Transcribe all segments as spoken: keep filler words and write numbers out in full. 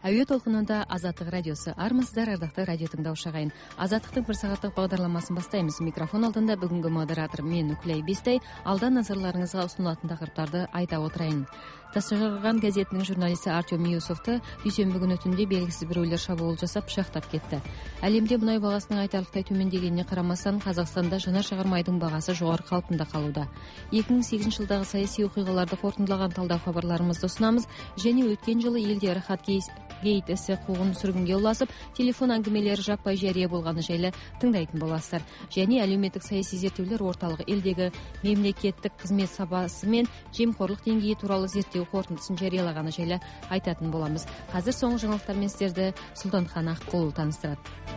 Әуе толқынында Азаттық радиосы. Армысыздар, ардақты радио тыңдаушы ағайын. Азаттықтың бір сағаттық бағдарламасын бастаймыз. Микрофон алдында бүгінгі модератор мен Нүклей Бестай. Алда назарларыңызға ұсынылатын тақырыптарды айта отырайын. Тасжарған газетінің журналисті Артем Миусовты дүйсенбі күні түнде белгісіз біреулер шабуыл жасап пышақтап кетті. Әлемде мұнай бағасының айтарлықтай төмендегеніне қарамастан, Қазақстанда жанар-жағармайдың бағасы жоғары қалпында қалуда. екі мың сегізінші жылдағы саяси оқиғаларды қорытындылаған талдау хабарларымызды ұсынамыз, және өткен жылы елде рахат гейт ісі қуғын сүргінге ұласып, телефон әңгімелері жаппай жария болғаны жайлы тыңдайтын боласыздар. Және әлеуметтік саяси зерттеулер орталығы елдегі мемлекеттік қызмет сапасы мен жемқорлық деңгейі туралы зерттеу қорытындысын жариялағаны жайлы айтатын боламыз. Қазір соңғы жаңалықтармен сіздерді Сұлтанхан Аққұл таныстырады.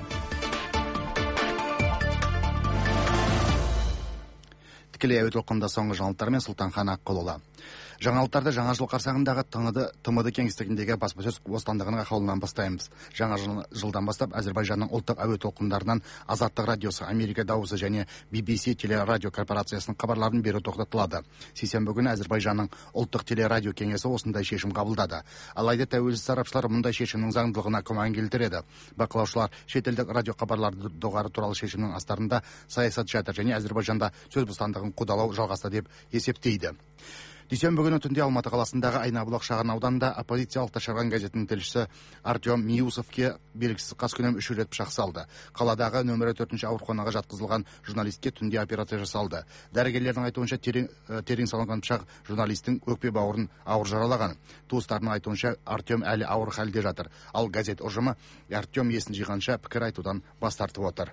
Тікелей әуе толқынында соңғы жаңалықтармен Сұлтанхан Аққұлұлы. Жаңалықтарды жаңа жыл қарсаңындағы тмд кеңістігіндегі баспасөз бостандығының ақаулынан бастаймыз. Жаңа жылдан бастап Әзербайжанның ұлттық әуе толқындарынан Азаттық радиосы, Америка дауысы және би би си телерадио корпорациясының хабарларын беру тоқтатылады. Сейсенбі күні Әзербайжанның ұлттық телерадио кеңесі осындай шешім қабылдады. Алайда тәуелсіз сарапшылар мұндай шешімнің заңдылығына күмән келтіреді. Бақылаушылар шетелдік радио хабарларды доғару туралы шешімнің астарында саясат жатыр және Әзербайжанда сөз бостандығын қудалау жалғасты деп есептейді. Дүйсенбі күні түнде Алматы қаласындағы Айнабұлақ шағын ауданында оппозициялық Тасжарған газетінің тілшісі Артем Миусовке белгісіз қаскүнем үш рет пышақ салды. Қаладағы нөмірі төртінші ауруханаға жатқызылған журналистке түнде операция жасалды. Дәрігерлердің айтуынша терең, терең салынған пышақ журналистің өкпе бауырын ауыр жаралаған. Туыстарының айтуынша Артем әлі ауыр халде жатыр. Ал газет ұжымы Артем есін жиғанша пікір айтудан бас тартып отыр.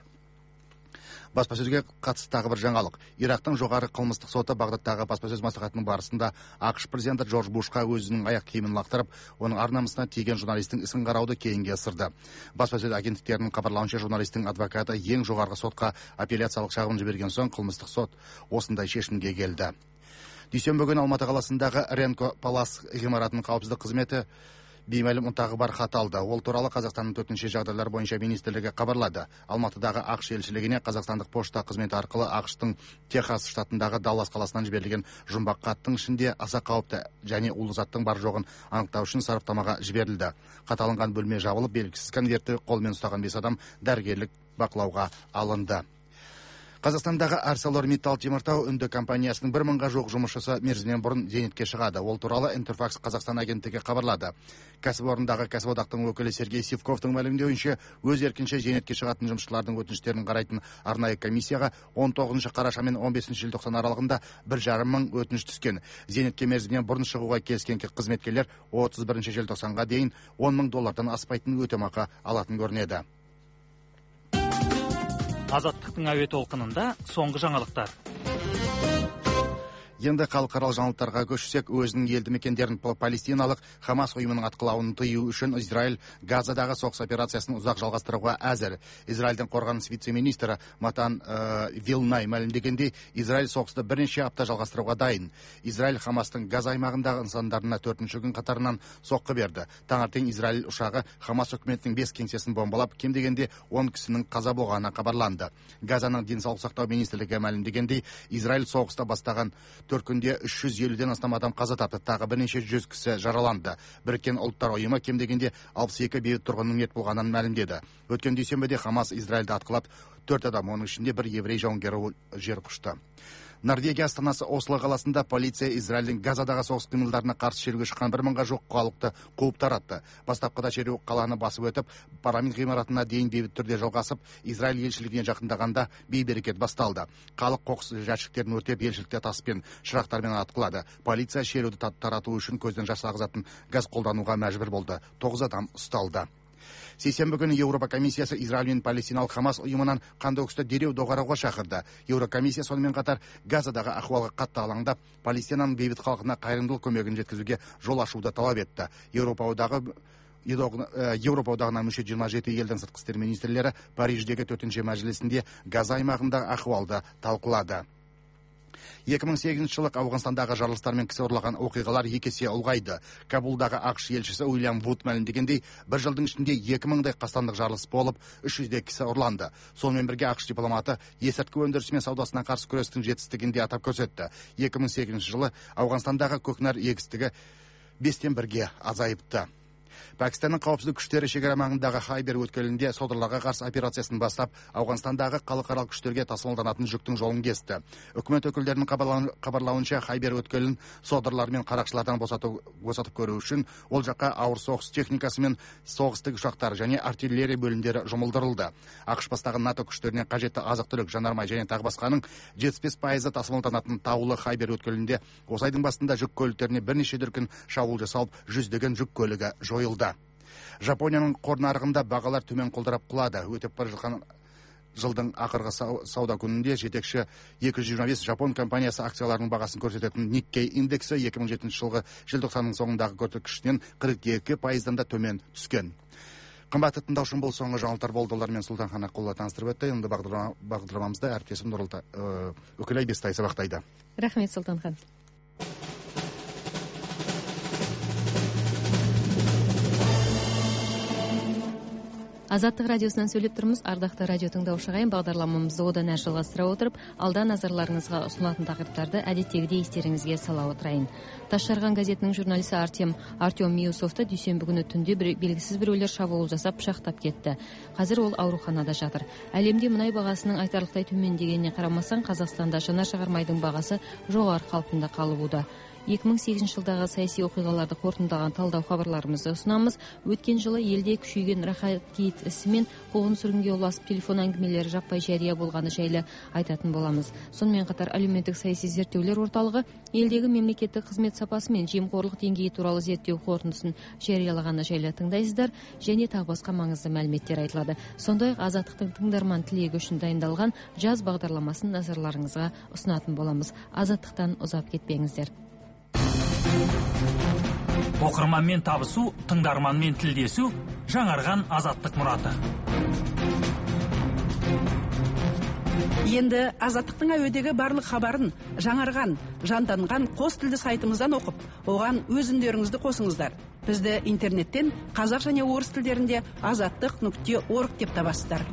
Баспасөзге қатысты тағы бір жаңалық. Ирактың жоғары қылмыстық соты Бағдаттағы баспасөз маслихатының барысында ақш президенті Джордж Бушқа өзінің аяқ киімін лақтырып, оның ар-намысына тиген журналистің ісін қарауды кейінге ысырды. Баспасөз агенттіктерінің хабарлауынша журналистің адвокаты ең жоғарғы сотқа апелляциялық шағым жіберген соң қылмыстық сот осындай шешімге келді. Дүйсенбі күні Алматы қаласындағы Ренко Палас ғимаратының қауіпсіздік қызметі беймәлім ұнтағы бар хат алды. Ол туралы Қазақстанның төтенше жағдайлар бойынша министрлігі хабарлады. Алматыдағы ақш елшілігіне қазақстандық пошта қызметі арқылы ақштың Техас штатындағы Даллас қаласынан жіберілген жұмбақ хаттың ішінде аса қауіпті және улы заттың бар жоғын анықтау үшін сараптамаға жіберілді. Хат алынған бөлме жабылып, белгісіз конвертті қолмен ұстаған бес адам дәрігерлік бақылауға алынды. Қазақстандағы ArcelorMittal теміртау үнді компаниясының бір мыңға жоқ жұмысшысы мерзімінен бұрын зейнетке шығады. Ол туралы Интерфакс Қазақстан агенттігі хабарлады. Кәсіпорындағы кәсіподақтың өкілі Сергей Сивковтың мәлімдеуінше, өз еркінше зейнетке шығатын жұмысшылардың өтініштерін қарайтын арнайы комиссияға он тоғызыншы қараша мен он бесінші желтоқсан аралығында бір жарым мың өтініш түскен. Зейнетке мерзімінен бұрын шығуға келіскен қызметкерлер отыз бірінші желтоқсанға дейін он мың доллардан аспайтын өтемақы алатын көрінеді. Азаттықтың әуе толқынында соңғы жаңалықтар. Енді халықаралық жаңалықтарға көшсек, өзінің елді мекендерін палестиналық Хамас ұйымының атқылауын тыю үшін Израиль Газадағы соғыс операциясын ұзақ жалғастыруға әзір. Израильдің қорғаныс вице-министрі Матан ә, Вилнай мәлімдегендей, Израиль соғысты бірнеше апта жалғастыруға дайын. Израиль Хамастың Газа аймағындағы нысандарына төртінші күн қатарынан соққы берді. Таңертең Израиль ұшағы Хамас үкіметінің бес кеңсесін бомбалап, кем дегенде он кісінің қаза болғаны хабарланды. Газаның денсаулық сақтау министрлігі мәлімдегендей, Израиль соғыста бастаған төрт күнде үш жүз елуден астам адам қаза тапты, тағы бірнеше жүз кісі жараланды. Біріккен ұлттар ұйымы кем дегенде алпыс екі бейбіт тұрғынның мерт болғанын мәлімдеді. Өткен дүйсенбіде Хамас Израильді атқылап, төрт адам, оның ішінде бір еврей жауынгері жер құшты. Норвегия астанасы Осло қаласында полиция Израильдің Газадағы соғыс қимылдарына қарсы шеруге шыққан бір мыңға жоқ халықты қуып таратты. Бастапқыда шеру қаланы басып өтіп, парламент ғимаратына дейін бейбіт түрде жалғасып, Израиль елшілігіне жақындағанда бей-берекет басталды. Халық қоқыс жәшіктерін өртеп, елшілікте таспен, шырақтармен атқылады. Полиция шеруді тарату үшін көзден жас ағызатын газ қолдануға мәжбүр болды. тоғыз адам ұсталды. Сейсенбі күні Еуропа комиссиясы Израиль мен палестиналық Хамас ұйымынан қандыөкісті дереу доғарауға шақырды. Еурокомиссия сонымен қатар Газадағы ахуалға қатты алаңдап, Палестинаның бейбіт халқына қайырымдылық көмегін жеткізуге жол ашуды талап етті. Еуропа одағы Еуропа одағына мүше жиырма жеті елдің сыртқы істер министрлері Париждегі төтенше мәжілісінде Газа аймағындағы ахуалды талқылады. екі мың сегізінші жылы Ауғанстандағы жарылыстар мен кісі ұрлаған оқиғалар екі есе ұлғайды. Кабулдағы ақш елшісі Уильям Вуд мәлімдегендей, бір жылдың ішінде екі мыңдай қастандық жарылыс болып, үш жүздей кісі ұрланды. Сонымен бірге ақш дипломаты есірткі өндірісі мен саудасына қарсы күрестің жетістігін де атап көрсетті. екі мың сегізінші жылы Ауғанстандағы көкнәр егістігі бестен бірге азайыпты. Пәкістанның қауіпсіздік күштері шекара маңындағы Хайбер өткелінде содырларға қарсы операциясын бастап, Ауғанстандағы халықаралық күштерге тасымалданатын жүктің жолын кесті. Үкімет өкілдерінің хабарлауынша, Хайбер өткелін содырлар мен қарақшылардан босатып көру үшін ол жаққа ауыр соғыс техникасы мен соғыстық ұшақтар және артиллерия бөлімдері жұмылдырылды. ақш бастаған НАТО күштеріне қажетті азық-түлік, жанармай және тағы басқаның жетпіс бес пайызы тасымалданатын таулы Хайбер өткелінде осы айдың басында жүк көліктеріне бірнеше дүркін шабуыл жасалып, жүздеген жүк көлігі жойылды. Жапонияның қор нарығында бағалар төмен құлдырап құлады. Өтіп бара жатқан жылдың ақырғы сауда күнінде жетекші екі жүз жиырма бес жапон компаниясы акцияларының бағасын көрсететін Nikkei индексі екі мың жетінші жылғы желтоқсанның соңындағы көрсеткішінен қырық екі пайыздан да төмен түскен. Қымбатты тыңдаушым, бұл соңғы жаңалықтар болды. Олармен Сұлтанхан Аққұлова таныстырып өтті. Енді бағдарламамызда әріптесім Нұрылтай Үкілай Бестай сабақтайды. Рахмет, Сұлтанхан. Азаттық радиосынан сөйлеп тұрмыз. Ардақты радио тыңдаушы ағайын, бағдарламамызды одан әрі жалғастыра отырып, алда назарларыңызға ұсынылатын тақырыптарды әдеттегідей естеріңізге сала отырайын. Тасжарған газетінің журналисі Артем Артем Миусовты дүйсенбі күні түнде белгісіз біреулер шабуыл жасап пышақтап кетті. Қазір ол ауруханада жатыр. Әлемде мұнай бағасының айтарлықтай төмендегеніне қарамастан, Қазақстанда жанар-жағармайдың бағасы жоғары қалпында қалуда. екі мың сегізінші жылдағы саяси оқиғаларды қорытындылаған талдау хабарларымызды ұсынамыз. Өткен жылы елде күшейген рахат-киіт ісі мен қуғын-сүргінге ұласып телефон әңгімелері жаппай жария болғаны жайлы айтатын боламыз. Сонымен қатар әлеуметтік саяси зерттеулер орталығы елдегі мемлекеттік қызмет сапасы мен жемқорлық деңгейі туралы зерттеу қорытындысын жариялағаны жайлы тыңдайсыздар, және тағы басқа маңызды мәліметтер айтылады. Сондай-ақ Азаттықтың тыңдарман тілегі үшін дайындалған жаз бағдарламасын назарларыңызға ұсынатын боламыз. Азаттықтан ұзап кетпеңіздер. Оқырманмен табысу, тыңдарманмен тілдесу, жаңарған азаттық мұраты. Енді Азаттықтың әуедегі барлық хабарын жаңарған, жанданған қос тілді сайтымыздан оқып, оған өз үндеріңізді қосыңыздар. Бізді интернеттен қазақ және орыс тілдерінде азаттық нүкте орг деп табасыздар.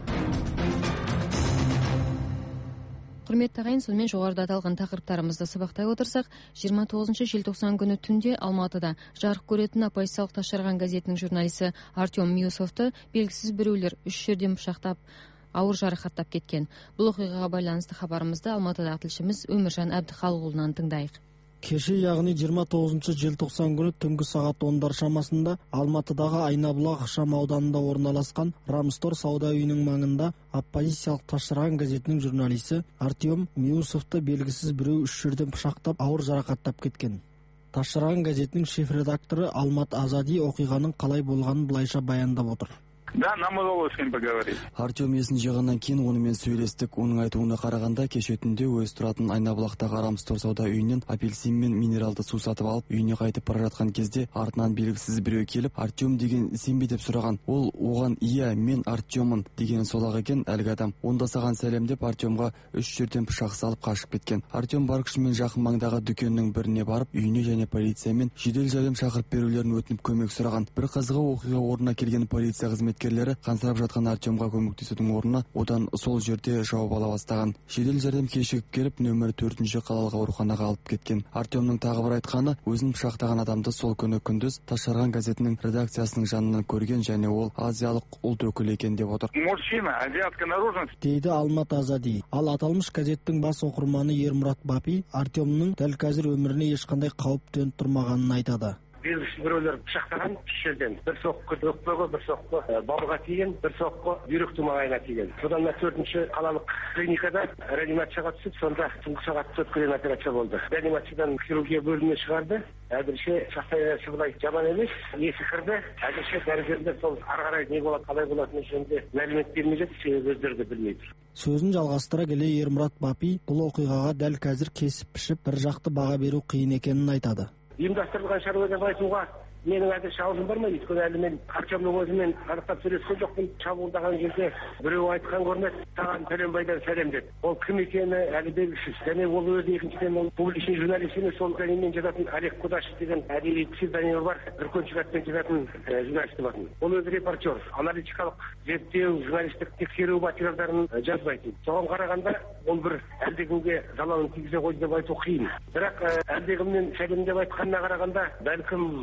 Құрметті ағайын, сонымен жоғарыда аталған тақырыптарымызды сабақтай отырсақ, жиырма тоғызыншы желтоқсан күні түнде Алматыда жарық көретін оппозициялық Тасжарған газетінің журналисі Артем Миусовты белгісіз біреулер үш жерден пышақтап, ауыр жарақаттап кеткен. Бұл оқиғаға байланысты хабарымызды Алматыдағы тілшіміз Өміржан Әбдіхалықұлынан тыңдайық. Кеше, яғни жиырма тоғызыншы желтоқсан күні түнгі сағат ондар шамасында Алматыдағы Айнабұлақ ықшам ауданында орналасқан Рамстор сауда үйінің маңында оппозициялық Тасжарған газетінің журналисі Артем Миусовты белгісіз біреу үш жерден пышақтап, ауыр жарақаттап кеткен. Тасжарған газетінің шеф-редакторы Алмат Азади оқиғаның қалай болғанын былайша баяндап отыр. Да, нам удалось с ним поговорить. Артем есін жиғаннан кейін онымен сөйлестік. Оның айтуына қарағанда, кеше түнде өз тұратын Айнабұлақтағы Рамстор сауда үйінен апельсин мен минералды су сатып алып, үйіне қайтып бара жатқан кезде артынан белгісіз біреу келіп, Артем деген сен бе деп сұраған. Ол оған иә, мен Артеммын деген сол-ақ екен әлгі адам. Онда саған сәлем деп Артемға үш жерден пышақ салып қашып кеткен. Артем бар күшімен жақын маңдағы дүкеннің біріне барып, үйіне және полиция мен жедел жәрдем шақырып берулерін өтініп көмек сұраған. Bir қызығы, оқиға орнына келген полиция қызметкерлері қансырап жатқан Артемға көмектесудің орнына одан сол жерде жауап ала бастаған. Жедел жәрдем кешігіп келіп, нөмір төртінші қалалық ауруханаға алып кеткен. Артемнің тағы бір айтқаны, өзін пышақтаған адамды сол күні күндіз Тасжарған газетінің редакциясының жанынан көрген және ол азиялық ұлт өкілі екен деп отыр. Мужчина, азиатской наружности, дейді Алмат Азади. Ал аталмыш газеттің бас оқырманы Ермұрат Бапи Артемнің дәл қазір өміріне ешқандай қауіп төніп тұрмағанын айтады. Белгісіз біреулер пышақтаған үш жерден. Bir соққы өкпеге, бір соққы бауырға тиген, бір соққы бүйрек тумағайына тиген. Содан төртінші қалалық клиникада реанимацияға түсіп, сонда түнгі сағат төртке дейін операция болды. Реанимациядан хирургия бөліміне шығарды. Әзірше состояниесі былай жаман емес, есі кірді. Әзірше дәрігерлер сол ары қарай не болады, қалай болатыны жөнінде мәлімет бермей жатыр, себебі өздері де білмейді. Сөзін жалғастыра келе Ермұрат Бапи бұл оқиғаға дәл қазір кесіп пішіп бір жақты баға беру қиын екенін айтады. Ұйымдастырылған шаруа деп айтуға менің әзірше аузым бармайды. Өйткені әлі мен Артемнің өзімен анықтап сөйлескен жоқпын. Шабуылдаған кезде біреу айтқан көрінеді, саған Пәленбайдан сәлем деп. Ол кім екені әлі белгісіз. Және ол өзі екіншіден ол публичный журналист емес, сол мен жазатын Олег Кудашев деген әдеби псевдонимі бар, бүркеншік атпен жазатын журналист болатын. Ол өзі репортер, аналитикалық зерттеу, журналистік тексеру материалдарын жазбайтын. Соған қарағанда ол бір әлдекімге залалын тигізе қойды деп айту қиын. Бірақ әлдекімнен сәлем деп айтқанына қарағанда, бәлкім ар жағында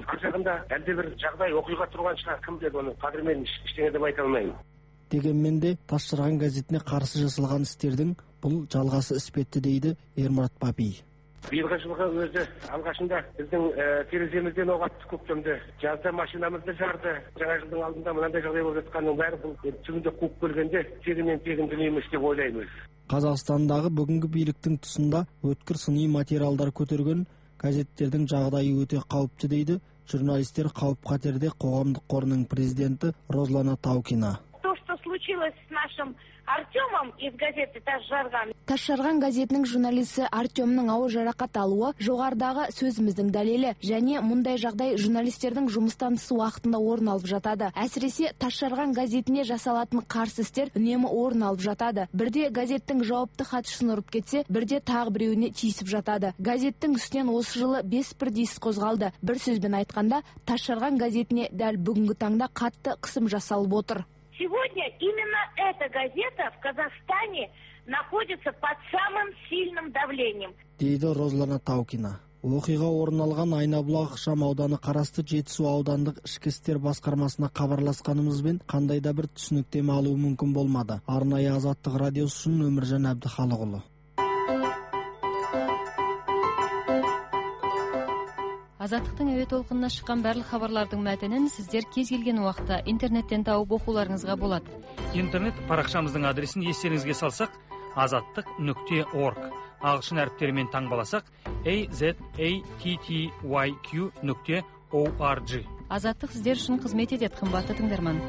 ортасында әлде бір жағдай оқиға тұрған шығар, кім біледі оны, қазір мен ештеңе деп айта алмаймын. Дегенмен де Тасжарған газетіне қарсы жасалған істердің бұл жалғасы іспетті дейді Ермұрат Бапи. Биылғы жылғы өзі алғашында біздің тереземізден оқ атты көктемде, жазда машинамызды жарды. Жаңа жылдың алдында мынандай жағдай болып жатқанның бәрі бұл түбінде қуып келгенде тегінен тегін дүние емес деп ойлаймыз. Қазақстандағы бүгінгі биліктің тұсында өткір сыни материалдар көтерген газеттердің жағдайы өте қауіпті дейді журналистер қауіп-қатерде қоғамдық қорының президенті Розлана Таукина. То, что случилось с нашим Артемом из газеты «Тасжарған». Тасжарған газетінің журналисі Артемнің ауыр жарақат алуы жоғарыдағы сөзіміздің дәлелі, және мұндай жағдай журналистердің жұмыстан тыс уақытында орын алып жатады. Әсіресе Тасжарған газетіне жасалатын қарсы істер үнемі орын алып жатады. Бірде газеттің жауапты хатшысын ұрып кетсе, бірде тағы біреуіне тиісіп жатады. Газеттің үстінен осы жылы бес бірдей іс қозғалды. Бір сөзбен айтқанда, Тасжарған газетіне дәл бүгінгі таңда қатты қысым жасалып отыр. Сегодня именно эта газета в Казахстане находится под самым сильным давлением. Дейді Розлана Таукина. Оқиға орын алған Айнабұлақ ықшам ауданы қарасты Жетісу аудандық ішкі істер басқармасына хабарласқанымызбен қандай да бір түсініктеме алу мүмкін болмады. Арнайы Азаттық радиосы үшін Өміржан Әбдіхалықұлы. Азаттықтың әуе толқынына шыққан барлық хабарлардың мәтінін сіздер кез келген уақытта интернеттен тауып оқуларыңызға болады. Интернет парақшамыздың адресін естеріңізге салсақ, азаттық нүкте орг. Ағылшын әріптерімен таңбаласақ, azattyq нүкте орг. Азаттық сіздер үшін қызмет етеді, қымбатты тыңдарман.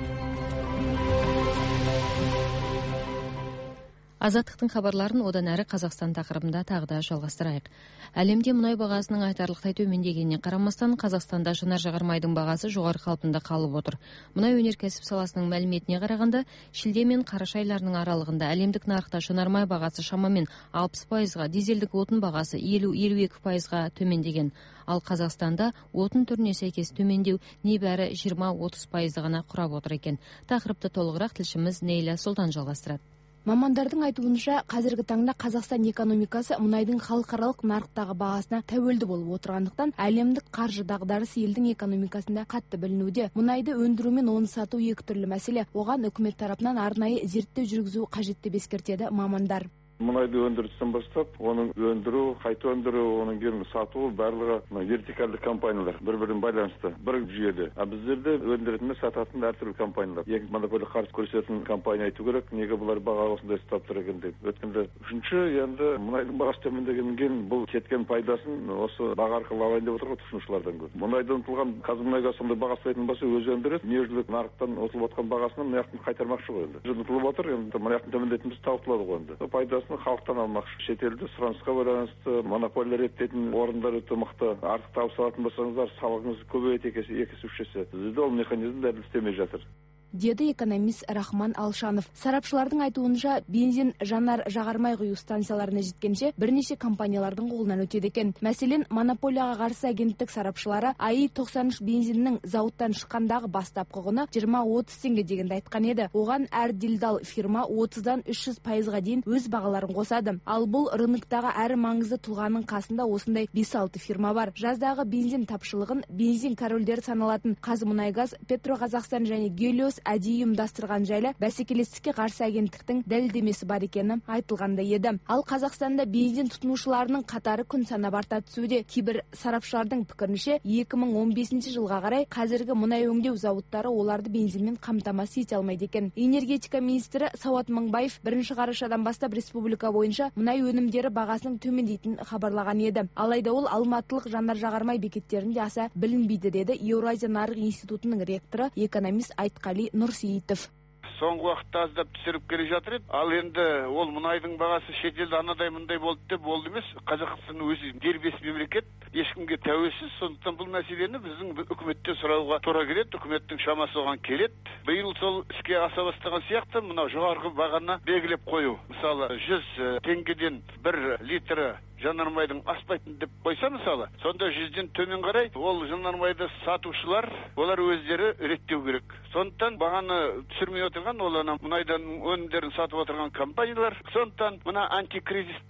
Азаттықтың хабарларын одан әрі Қазақстан тақырыбында тағы да жалғастырайық. Әлемде мұнай бағасының айтарлықтай төмендегеніне қарамастан, Қазақстанда жанар жағармайдың бағасы жоғары қалпында қалып отыр. Мұнай өнеркәсіп саласының мәліметіне қарағанда, шілде мен қараша айларының аралығында әлемдік нарықта жанармай бағасы шамамен алпыс пайызға, дизельдік отын бағасы елу елу екі пайызға төмендеген. Ал Қазақстанда отын түріне сәйкес төмендеу небәрі жиырма отыз пайызды ғана құрап отыр екен. Тақырыпты толығырақ тілшіміз Нейля Сұлтан жалғастырады. Мамандардың айтуынша, қазіргі таңда Қазақстан экономикасы мұнайдың халықаралық нарықтағы бағасына тәуелді болып отырғандықтан, әлемдік қаржы дағдарысы елдің экономикасында қатты білінуде. Мұнайды өндіру мен оны сату екі түрлі мәселе. Оған үкімет тарапынан арнайы зерттеу жүргізу қажет деп ескертеді мамандар. Мұнайды өндірістен бастап, оның өндіру, қайта өндіру, оның кейін сатуы барлығы вертикалды компаниялар бір-бірін байланысты, бір жүйеде. А біздерде өндіретін сататын әртүрлі компаниялар. Ең монополия қарсы көрсететін компания айту керек, неге бұлар баға осындай ұстап тұр екен деп. Өткенде үшінші, енді мұнайдың бағасы төмендегеннен кейін бұл кеткен пайдасын осы баға арқылы алайын деп отыр ғой тұтынушылардан көп. Мұнайдан ұтылған Қазмұнайға сондай баға ұстайтын болса, өзі өндіреді, дүниежүзілік нарықтан ұтылып отқан бағасынан мына жақтан қайтармақшы ғой енді. Ұтылып отыр, енді мына жақтан төмендетіміз тауып ғой енді. Пайдасы халықтан алмақшы. Шетелде сұранысқа байланысты монополия реттейтін орындар өте мықты. Артық табыс алатын болсаңыздар, салығыңызды көбейеді екесі, екесі үш есе. Бізде ол механизм дәл істемей жатыр. Деді экономист Рахман Алшанов. Сарапшылардың айтуынша, бензин жанар жағармай құю станцияларына жеткенше бірнеше компаниялардың қолынан өтеді екен. Мәселен, монополияға қарсы агенттік сарапшылары АИ тоқсан үш бензиннің зауыттан шыққандағы бастапқы құны жиырма отыз теңге дегенді айтқан еді. Оған әр делдал фирма отыздан үш жүз пайызға дейін өз бағаларын қосады. Ал бұл рыноктағы әрі маңызды тұлғаның қасында осындай бес алты фирма бар. Жаздағы бензин тапшылығын бензин корольдері саналатын Қазмұнайгаз, Петроқазақстан және Гелиос әдейі ұйымдастырған жайлы бәсекелестікке қарсы агенттіктің дәлелдемесі бар екені айтылғандай еді. Ал Қазақстанда бензин тұтынушыларының қатары күн санап арта түсуде. Кейбір сарапшылардың пікірінше, екі мың он бесінші жылға қарай қазіргі мұнай өңдеу зауыттары оларды бензинмен қамтамасыз ете алмайды екен. Энергетика министрі Сауат Мыңбаев бірінші қарашадан бастап республика бойынша мұнай өнімдері бағасының төмендейтінін хабарлаған еді. Алайда ол алматылық жанар жағармай бекеттерінде аса білінбейді деді Еуразия нарық институтының ректоры экономист Айтқали Нұрсейітов. Соңғы уақытта аздап түсіріп келе жатыр еді. Ал енді ол мұнайдың бағасы шетелде анадай мындай болды деп болды емес. Қазақстан өзі дербес мемлекет, ешкімге тәуелсіз. Сондықтан бұл мәселені біздің үкіметтен сұрауға тура келеді. Үкіметтің шамасы оған келеді. Биыл сол іске аса бастаған сияқты мынау жоғарғы бағаны белгілеп қою. Мысалы жүз теңгеден бір литрі жанармайдың аспайтын деп қойса мысалы, сонда жүзден төмен қарай ол жанармайды сатушылар, олар өздері реттеу керек. Сондықтан бағаны түсірмей отырған ол ана мұнайдан өнімдерін сатып отырған компаниялар. Сондықтан мына антикризистік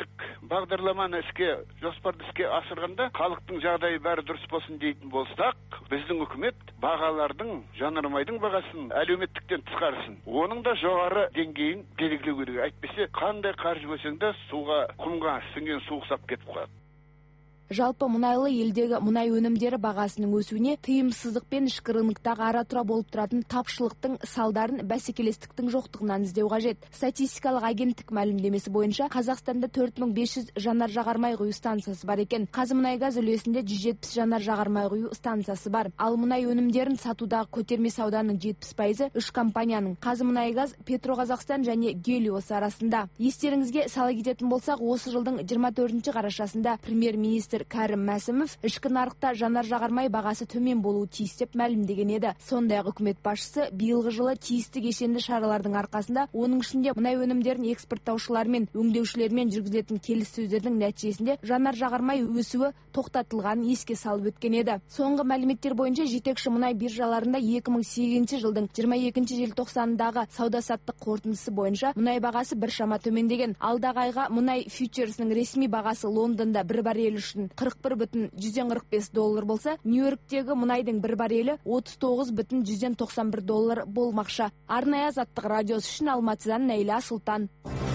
бағдарламаны іске, жоспарды іске асырғанда халықтың жағдайы бәрі дұрыс болсын дейтін болсақ, біздің үкімет бағалардың, жанармайдың бағасын әлеуметтіктен тысқарысын. Оның да жоғары деңгейін белгілеу керек. Әйтпесе қандай қаржы бөлсең де суға, құмға сіңген су ұқсап кетіп қалады. Жалпы мұнайлы елдегі мұнай өнімдері бағасының өсуіне тыйымсыздық пен ішкі рыноктағы ара-тұра болып тұратын тапшылықтың салдарын бәсекелестіктің жоқтығынан іздеу қажет. Статистикалық агенттік мәлімдемесі бойынша Қазақстанда төрт мың бес жүз жанар жағармай құю станциясы бар екен. Қазмұнайгаз үлесінде жүз жетпіс жанар жағармай құю станциясы бар. Ал мұнай өнімдерін сатудағы көтерме сауданың жетпіс пайызы үш компанияның Қазмұнайгаз, Петроқазақстан және Гелиос арасында. Естеріңізге сала кететін болсақ, осы жылдың жиырма төртінші қарашасында премьер-министр Кәрім Мәсімов ішкі нарықта жанар жағармай бағасы төмен болуы тиіс деп мәлімдеген еді. Сондай-ақ үкімет басшысы биылғы жылы тиісті кешенді шаралардың арқасында, оның ішінде мұнай өнімдерін экспорттаушылармен, өңдеушілермен жүргізілетін келіссөздердің нәтижесінде жанар жағармай өсуі тоқтатылғанын еске салып өткен еді. Соңғы мәліметтер бойынша жетекші мұнай биржаларында екі мың сегізінші жылдың жиырма екінші желтоқсанындағы сауда-саттық қорытындысы бойынша мұнай бағасы біршама төмендеген. Алдағы айға мұнай фьючерсінің ресми бағасы Лондонда бір баррель үшін қырық бір бүтін жүзден қырық бес доллар болса, Нью-Йорктегі мұнайдың бір баррелі отыз тоғыз бүтін жүзден тоқсан бір доллар болмақшы. Арнайы Азаттық радиосы үшін Алматыдан Нәйла Сұлтан.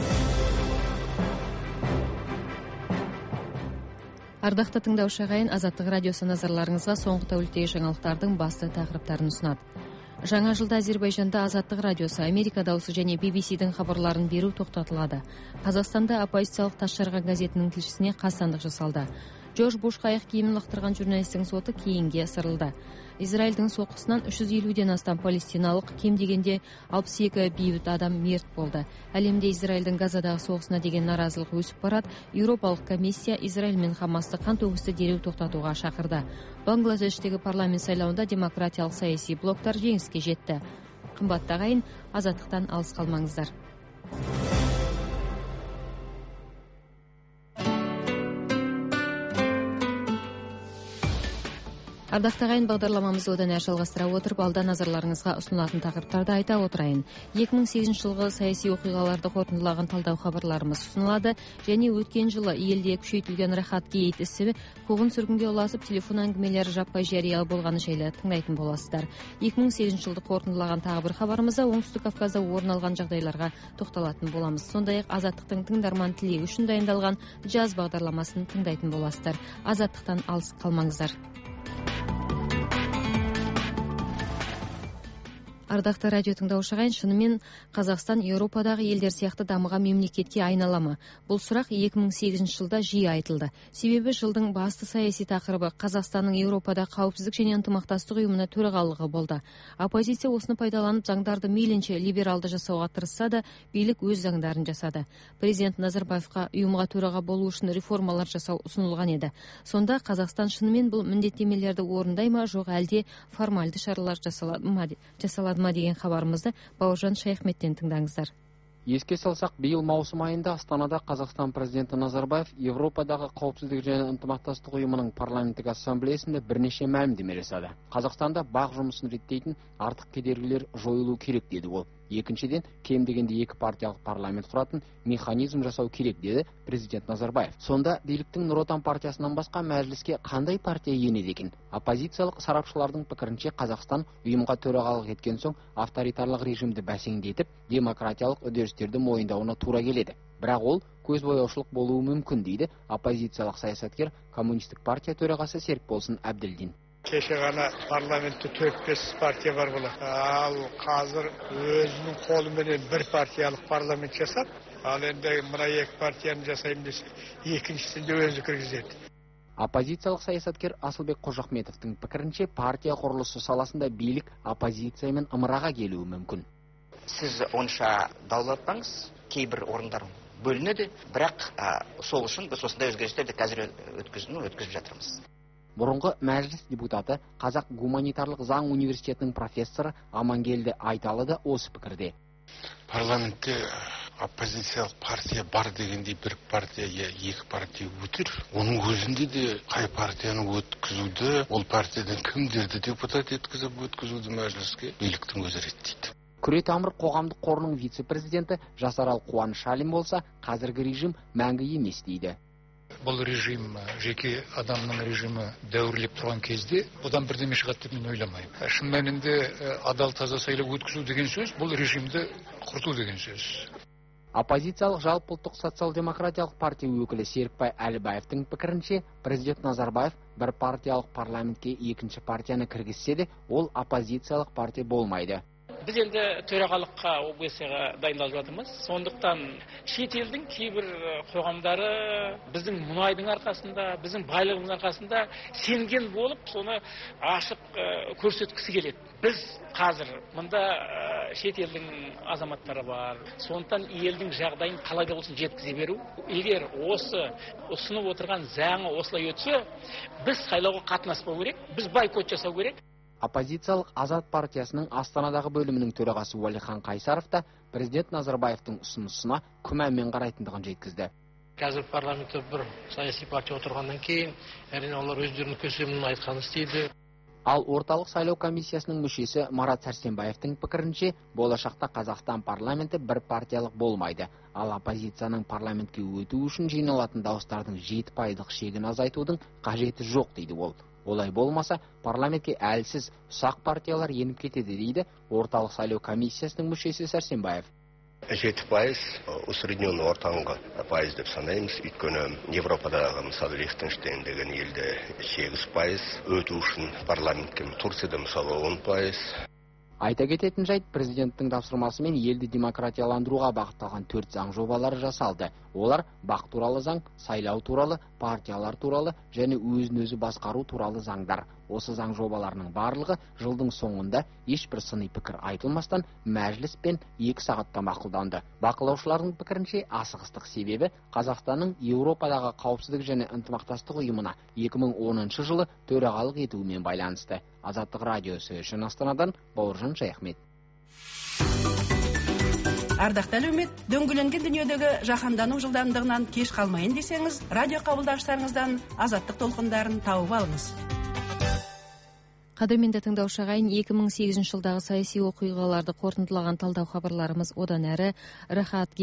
Ардақты тыңдаушы ағайын, Азаттық радиосы назарларыңызға соңғы тәуліктегі жаңалықтардың басты тақырыптарын ұсынады. Жаңа жылда Азербайжанда Азаттық радиосы, Америка дауысы және би би си-дің хабарларын беру тоқтатылады. Қазақстанда оппозициялық Тасжарған газетінің тілшісіне қастандық жасалды. Джордж Буш қайық киімін лақтырған журналистің соты кейінге ысырылды. Израильдің соққысынан үш жүз елуден астам палестиналық, кем дегенде алпыс екі бейбіт адам мерт болды. Әлемде Израильдің Газадағы соғысына деген наразылық өсіп барады. Еуропалық комиссия Израиль мен Хамасты қантөгісті дереу тоқтатуға шақырды. Бангладештегі парламент сайлауында демократиялық саяси блоктар жеңіске жетті. Қымбатты ағайын, Азаттықтан алыс қалмаңыздар. Ардақты ағайын, бағдарламамызды одан әрі жалғастыра отырып, алда назарларыңызға ұсынылатын тақырыптарды айта отырайын. екі мың сегізінші жылғы саяси оқиғаларды қорытындылаған талдау хабарларымыз ұсынылады, және өткен жылы елде күшейтілген рахат гейт ісі қуғын-сүргінге ұласып, телефон әңгімелері жаппай жария болғаны жайлы тыңдайтын боласыздар. екі мың сегізінші жылды қорытындылаған тағы бір хабарымызда оңтүстік Кавказда орын алған жағдайларға тоқталатын боламыз. Сондай-ақ Азаттықтың тыңдарман тілегі үшін дайындалған жаз бағдарламасын тыңдайтын боласыздар. Азаттықтан алыс қалмаңыздар. Ардақты радио тыңдаушы ағайын, шынымен Қазақстан Еуропадағы елдер сияқты дамыған мемлекетке айналама? Бұл сұрақ екі мың сегізінші жылда жиі айтылды. Себебі жылдың басты саяси тақырыбы Қазақстанның Еуропада қауіпсіздік және ынтымақтастық ұйымына төрағалығы болды. Оппозиция осыны пайдаланып заңдарды мейлінше либералды жасауға тырысса да, билік өз заңдарын жасады. Президент Назарбаевқа ұйымға төраға болу үшін реформалар жасау ұсынылған еді. Сонда Қазақстан шынымен бұл міндеттемелерді орындай ма, жоқ әлде формальды шаралар жасалады ма деген хабарымызды Бауыржан Шайхметтен тыңдаңыздар. Еске салсақ, биыл маусым айында Астанада Қазақстан президенті Назарбаев Еуропадағы қауіпсіздік және ынтымақтастық ұйымының парламенттік ассамблеясында бірнеше мәлімдеме жасады. Қазақстанда бақ жұмысын реттейтін артық кедергілер жойылу керек деді ол. Екіншіден, кем дегенде екі партиялық парламент құратын механизм жасау керек деді президент Назарбаев. Сонда биліктің Нұр Отан партиясынан басқа мәжіліске қандай партия енеді екен? Оппозициялық сарапшылардың пікірінше, Қазақстан ұйымға төрағалық еткен соң авторитарлық режимді бәсеңдетіп, демократиялық үдерістерді мойындауына тура келеді. Бірақ ол көзбояушылық болуы мүмкін дейді оппозициялық саясаткер, коммунистік партия төрағасы Серікболсын Әбділдин. Кеше ғана парламентте төрт бес партия бар болады. Ал қазір өзінің қолыменен бір партиялық парламент жасап, ал енді мына екі партияны жасаймын десе, екіншісінде өзі кіргізеді. Оппозициялық саясаткер Асылбек Қожахметовтың пікірінше, партия құрылысы саласында билік оппозициямен ымыраға келуі мүмкін. Сіз онша даулатпаңыз, кейбір орындар бөлінеді, бірақ сол үшін біз осындай өзгерістерді қазір өткізіп жатырмыз. Бұрынғы мәжіліс депутаты, Қазақ гуманитарлық заң университетінің профессоры Амангелді Айталы да осы пікірде. Парламентте оппозициялық партия бар дегенде бір партия, екі партия өтір. Оның өзінде де қай партияны өткізуді, ол партиядан кімдерді депутат еткізіп өткізуді мәжіліске биліктің өзі реттейді. Күретамыр қоғамдық қорының вице-президенті Жасарал Қуаныш Алим болса, қазіргі режим мәңгі емес дейді. бұл режим жеке адамның режимі дәуірлеп тұрған кезде одан бірдеме шығады деп мен ойламаймын. Шын мәнінде адал таза сайлау өткізу деген сөз бұл режимді құрту деген сөз. Оппозициялық жалпыұлттық социал-демократиялық партия өкілі Серікбай Әлібаевтың пікірінше, президент Назарбаев бір партиялық парламентке екінші партияны кіргізсе де, ол оппозициялық партия болмайды. Біз енді төрағалыққа о бэ эс-ға дайындалып жатырмыз. Сондықтан шет елдің кейбір қоғамдары біздің мұнайдың арқасында, біздің байлығымыз арқасында сенген болып, соны ашық көрсеткісі келеді. Біз қазір мында шет елдің азаматтары бар. Сондықтан елдің жағдайын қалай да болсын жеткізе беру. Егер осы ұсынып отырған заңы осылай өтсе, біз сайлауға қатынаспау керек, біз бойкот жасау керек. Оппозициялық Азат партиясының Астанадағы бөлімінің төрағасы Уәлихан Қайсаров та президент Назарбаевтың ұсынысына күмәнмен қарайтындығын жеткізді. Қазір парламентте бір саяси партия отырғаннан кейін, әрине олар өздерінің көсемін айтқанын істейді. Ал орталық сайлау комиссиясының мүшесі Марат Сәрсенбаевтың пікірінше, болашақта Қазақстан парламенті бір партиялық болмайды. Ал оппозицияның парламентке өту үшін жиналатын дауыстардың жеті пайыздық шегін азайтудың қажеті жоқ дейді ол. Олай болмаса, парламентке әлсіз ұсақ партиялар еніп кетеді дейді орталық сайлау комиссиясының мүшесі Сәрсенбаев. жеті пайыз усредненный ортаңғы пайыз деп санаймыз. Өйткені Европадағы мысалы Лихтенштейн деген елде сегіз пайыз, өту үшін парламентке Турцияда мысалы он пайыз. Айта кететін жайт, президенттің тапсырмасымен елді демократияландыруға бағытталған төрт заң жобалары жасалды. Олар бақ туралы заң, сайлау туралы, партиялар туралы және өзін-өзі басқару туралы заңдар. Осы заң жобаларының барлығы жылдың соңында ешбір сыни пікір айтылмастан мәжіліс пен екі сағатта мақұлданды. Бақылаушылардың пікірінше асығыстық себебі Қазақстанның Еуропадағы қауіпсіздік және ынтымақтастық ұйымына екі мың оныншы жылы төрағалық етуімен байланысты. Азаттық радиосы үшін Астанадан Бауыржан Шаяхмет. Ардақты әлеумет, дөңгеленген дүниедегі жаһандану жылдамдығынан кеш қалмайын десеңіз, радио қабылдағыштарыңыздан азаттық толқындарын тауып алыңыз. Қадірменді тыңдаушы ағайын, екі мың сегізінші жылдағы саяси оқиғаларды қорытындылаған талдау хабарларымыз одан әрі Рахат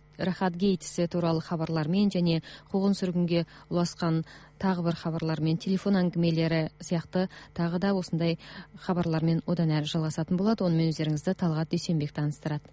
Гейтсі туралы хабарлармен және қуғын сүргінге ұласқан тағы бір хабарлармен, телефон әңгімелері сияқты тағы да осындай хабарлармен одан әрі жалғасатын болады. Онымен өздеріңізді Талғат Дүйсенбек таныстырады.